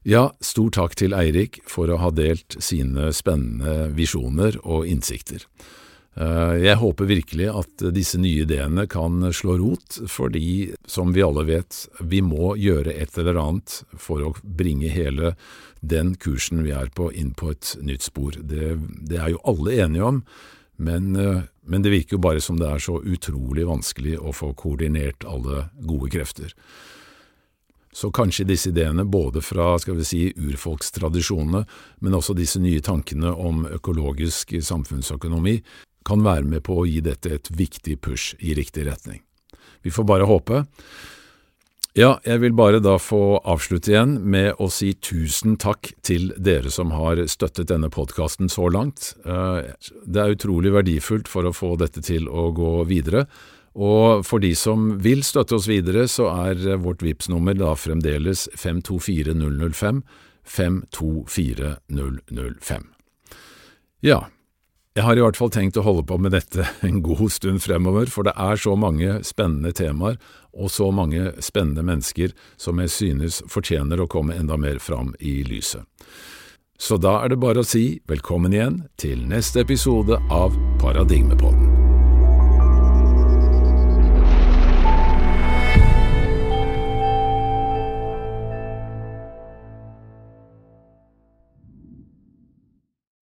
Ja, stor takk til Eirik for å ha delt sine spennende visjoner og innsikter. Jeg håper virkelig at disse nye ideene kan slå rot, fordi, som vi alle vet, vi må gjøre et eller annet for å bringe hele den kursen vi er på inn på et nytt spor. Det, det er jo alle enige om, men, men det virker jo bare som det er så utrolig vanskelig å få koordinert alle gode krefter. Så kanskje disse ideene, både fra, skal vi si, urfolkstradisjonene, men også disse nye tankene om økologisk samfunnsøkonomi, kan være med på å gi dette et viktig push i riktig retning. Vi får bare håpe. Ja, jeg vil bare da få avslutte igjen med å si tusen takk til dere som har støttet denne podcasten så langt. Det er utrolig verdifullt for å få dette til å gå videre, og for de som vil støtte oss videre, så er vårt Vipps-nummer da fremdeles fem to fire null null fem, fem to fire null null fem. Ja, jeg har i hvert fall tenkt å holde på med dette en god stund fremover, for det er så mange spennende temaer og så mange spennende mennesker som jeg synes fortjener å komme enda mer fram i lyset. Så da er det bare å si velkommen igjen til neste episode av Paradigmepodden.